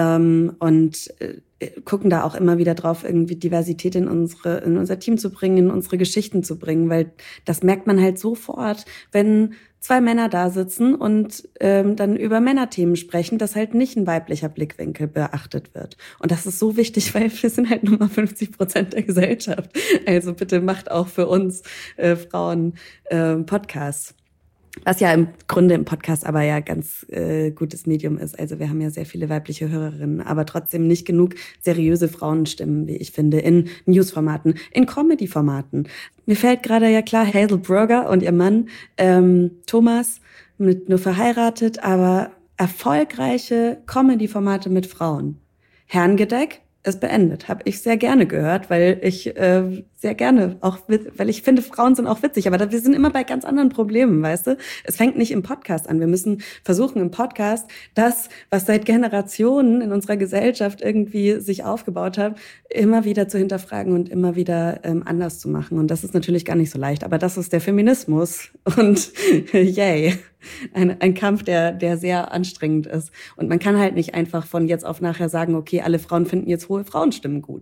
Speaker 1: und gucken da auch immer wieder drauf, irgendwie Diversität in unser Team zu bringen, in unsere Geschichten zu bringen, weil das merkt man halt sofort, wenn zwei Männer da sitzen und dann über Männerthemen sprechen, dass halt nicht ein weiblicher Blickwinkel beachtet wird. Und das ist so wichtig, weil wir sind halt nur mal 50% der Gesellschaft. Also bitte macht auch für uns Frauen Podcasts. Was ja im Grunde im Podcast aber ja ganz gutes Medium ist. Also wir haben ja sehr viele weibliche Hörerinnen, aber trotzdem nicht genug seriöse Frauenstimmen, wie ich finde, in Newsformaten, in Comedy-Formaten. Mir fällt gerade ja klar, Hazel Brugger und ihr Mann Thomas, nur verheiratet, aber erfolgreiche Comedy-Formate mit Frauen. Herrengedeck ist beendet. Habe ich sehr gerne gehört, weil ich sehr gerne auch, weil ich finde, Frauen sind auch witzig, aber wir sind immer bei ganz anderen Problemen, weißt du? Es fängt nicht im Podcast an. Wir müssen versuchen im Podcast das, was seit Generationen in unserer Gesellschaft irgendwie sich aufgebaut hat, immer wieder zu hinterfragen und immer wieder anders zu machen. Und das ist natürlich gar nicht so leicht, aber das ist der Feminismus und yay. Ein Kampf, der sehr anstrengend ist. Und man kann halt nicht einfach von jetzt auf nachher sagen, okay, alle Frauen finden jetzt hohe Frauenstimmen gut.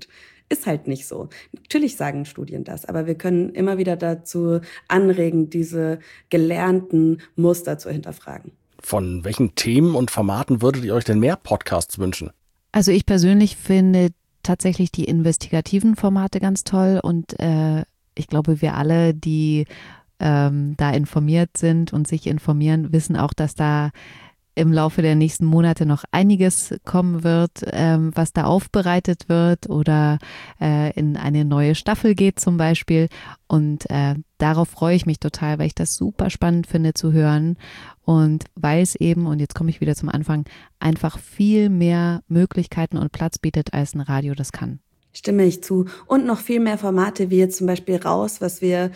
Speaker 1: ist halt nicht so. Natürlich sagen Studien das, aber wir können immer wieder dazu anregen, diese gelernten Muster zu hinterfragen.
Speaker 6: Von welchen Themen und Formaten würdet ihr euch denn mehr Podcasts wünschen?
Speaker 2: Also ich persönlich finde tatsächlich die investigativen Formate ganz toll und ich glaube, wir alle, die da informiert sind und sich informieren, wissen auch, dass da im Laufe der nächsten Monate noch einiges kommen wird, was da aufbereitet wird oder in eine neue Staffel geht zum Beispiel. Und darauf freue ich mich total, weil ich das super spannend finde zu hören und weil es eben, und jetzt komme ich wieder zum Anfang, einfach viel mehr Möglichkeiten und Platz bietet, als ein Radio das kann.
Speaker 1: Stimme ich zu. Und noch viel mehr Formate, wie jetzt zum Beispiel Raus, was wir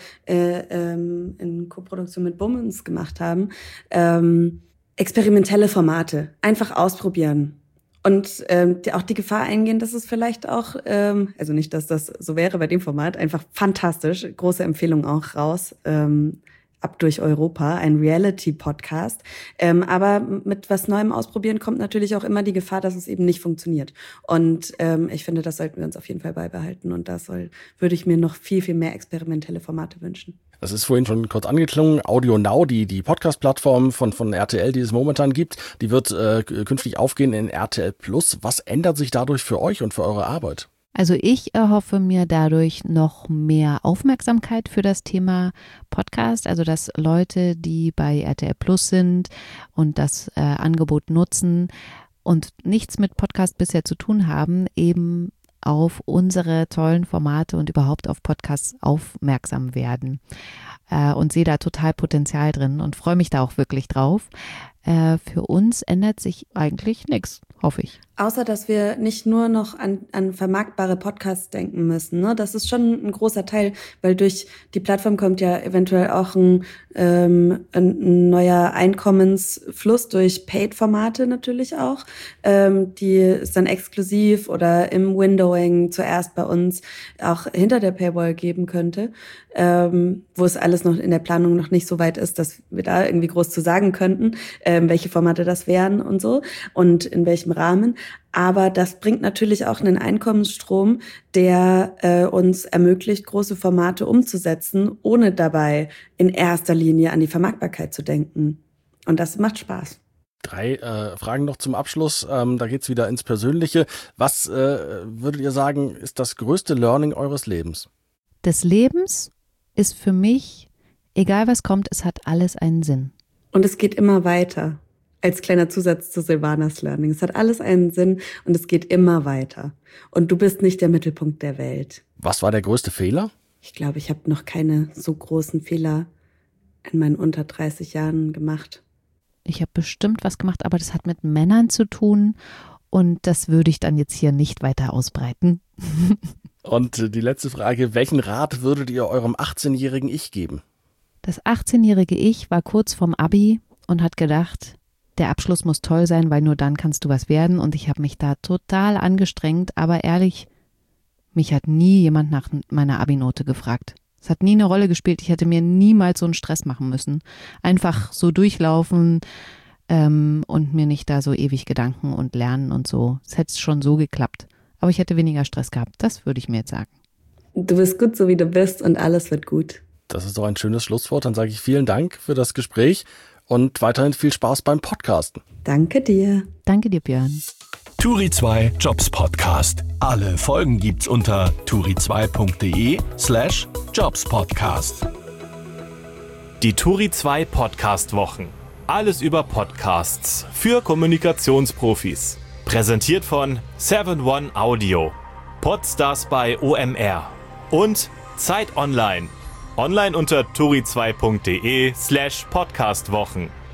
Speaker 1: in Koproduktion mit Bummens gemacht haben. Experimentelle Formate, einfach ausprobieren und auch die Gefahr eingehen, dass es vielleicht auch, also nicht, dass das so wäre bei dem Format, einfach fantastisch, große Empfehlung auch Raus, ab durch Europa, ein Reality-Podcast, aber mit was Neuem ausprobieren kommt natürlich auch immer die Gefahr, dass es eben nicht funktioniert und ich finde, das sollten wir uns auf jeden Fall beibehalten und würde ich mir noch viel, viel mehr experimentelle Formate wünschen.
Speaker 6: Das ist vorhin schon kurz angeklungen. Audio Now, die Podcast-Plattform von RTL, die es momentan gibt, die wird künftig aufgehen in RTL Plus. Was ändert sich dadurch für euch und für eure Arbeit?
Speaker 2: Also ich erhoffe mir dadurch noch mehr Aufmerksamkeit für das Thema Podcast, also dass Leute, die bei RTL Plus sind und das Angebot nutzen und nichts mit Podcast bisher zu tun haben, eben auf unsere tollen Formate und überhaupt auf Podcasts aufmerksam werden und sehe da total Potenzial drin und freue mich da auch wirklich drauf. Für uns ändert sich eigentlich nichts, hoffe ich.
Speaker 1: Außer, dass wir nicht nur noch an vermarktbare Podcasts denken müssen. Ne? Das ist schon ein großer Teil, weil durch die Plattform kommt ja eventuell auch ein neuer Einkommensfluss durch Paid-Formate natürlich auch, die es dann exklusiv oder im Windowing zuerst bei uns auch hinter der Paywall geben könnte, wo es alles noch in der Planung noch nicht so weit ist, dass wir da irgendwie groß zu sagen könnten, welche Formate das wären und so und in welchem Rahmen. Aber das bringt natürlich auch einen Einkommensstrom, der uns ermöglicht, große Formate umzusetzen, ohne dabei in erster Linie an die Vermarktbarkeit zu denken. Und das macht Spaß.
Speaker 6: 3 Fragen noch zum Abschluss. Da geht's wieder ins Persönliche. Was würdet ihr sagen, ist das größte Learning eures Lebens?
Speaker 2: Des Lebens ist für mich, egal was kommt, es hat alles einen Sinn.
Speaker 1: Und es geht immer weiter. Als kleiner Zusatz zu Silvanas Learning. Es hat alles einen Sinn und es geht immer weiter. Und du bist nicht der Mittelpunkt der Welt.
Speaker 6: Was war der größte Fehler?
Speaker 1: Ich glaube, ich habe noch keine so großen Fehler in meinen unter 30 Jahren gemacht.
Speaker 2: Ich habe bestimmt was gemacht, aber das hat mit Männern zu tun und das würde ich dann jetzt hier nicht weiter ausbreiten.
Speaker 6: Und die letzte Frage, welchen Rat würdet ihr eurem 18-jährigen Ich geben?
Speaker 2: Das 18-jährige Ich war kurz vorm Abi und hat gedacht, der Abschluss muss toll sein, weil nur dann kannst du was werden. Und ich habe mich da total angestrengt. Aber ehrlich, mich hat nie jemand nach meiner Abi-Note gefragt. Es hat nie eine Rolle gespielt. Ich hätte mir niemals so einen Stress machen müssen. Einfach so durchlaufen und mir nicht da so ewig Gedanken und lernen und so. Es hätte schon so geklappt. Aber ich hätte weniger Stress gehabt. Das würde ich mir jetzt sagen.
Speaker 1: Du bist gut, so wie du bist und alles wird gut.
Speaker 6: Das ist doch ein schönes Schlusswort. Dann sage ich vielen Dank für das Gespräch. Und weiterhin viel Spaß beim Podcasten.
Speaker 1: Danke dir.
Speaker 2: Danke dir, Björn.
Speaker 4: Turi 2 Jobs Podcast. Alle Folgen gibt's unter turi2.de/Jobspodcast.
Speaker 3: Die Turi 2 Podcast Wochen. Alles über Podcasts für Kommunikationsprofis. Präsentiert von 7-One Audio. Podstars bei OMR. Und Zeit Online. Online unter turi2.de/Podcastwochen.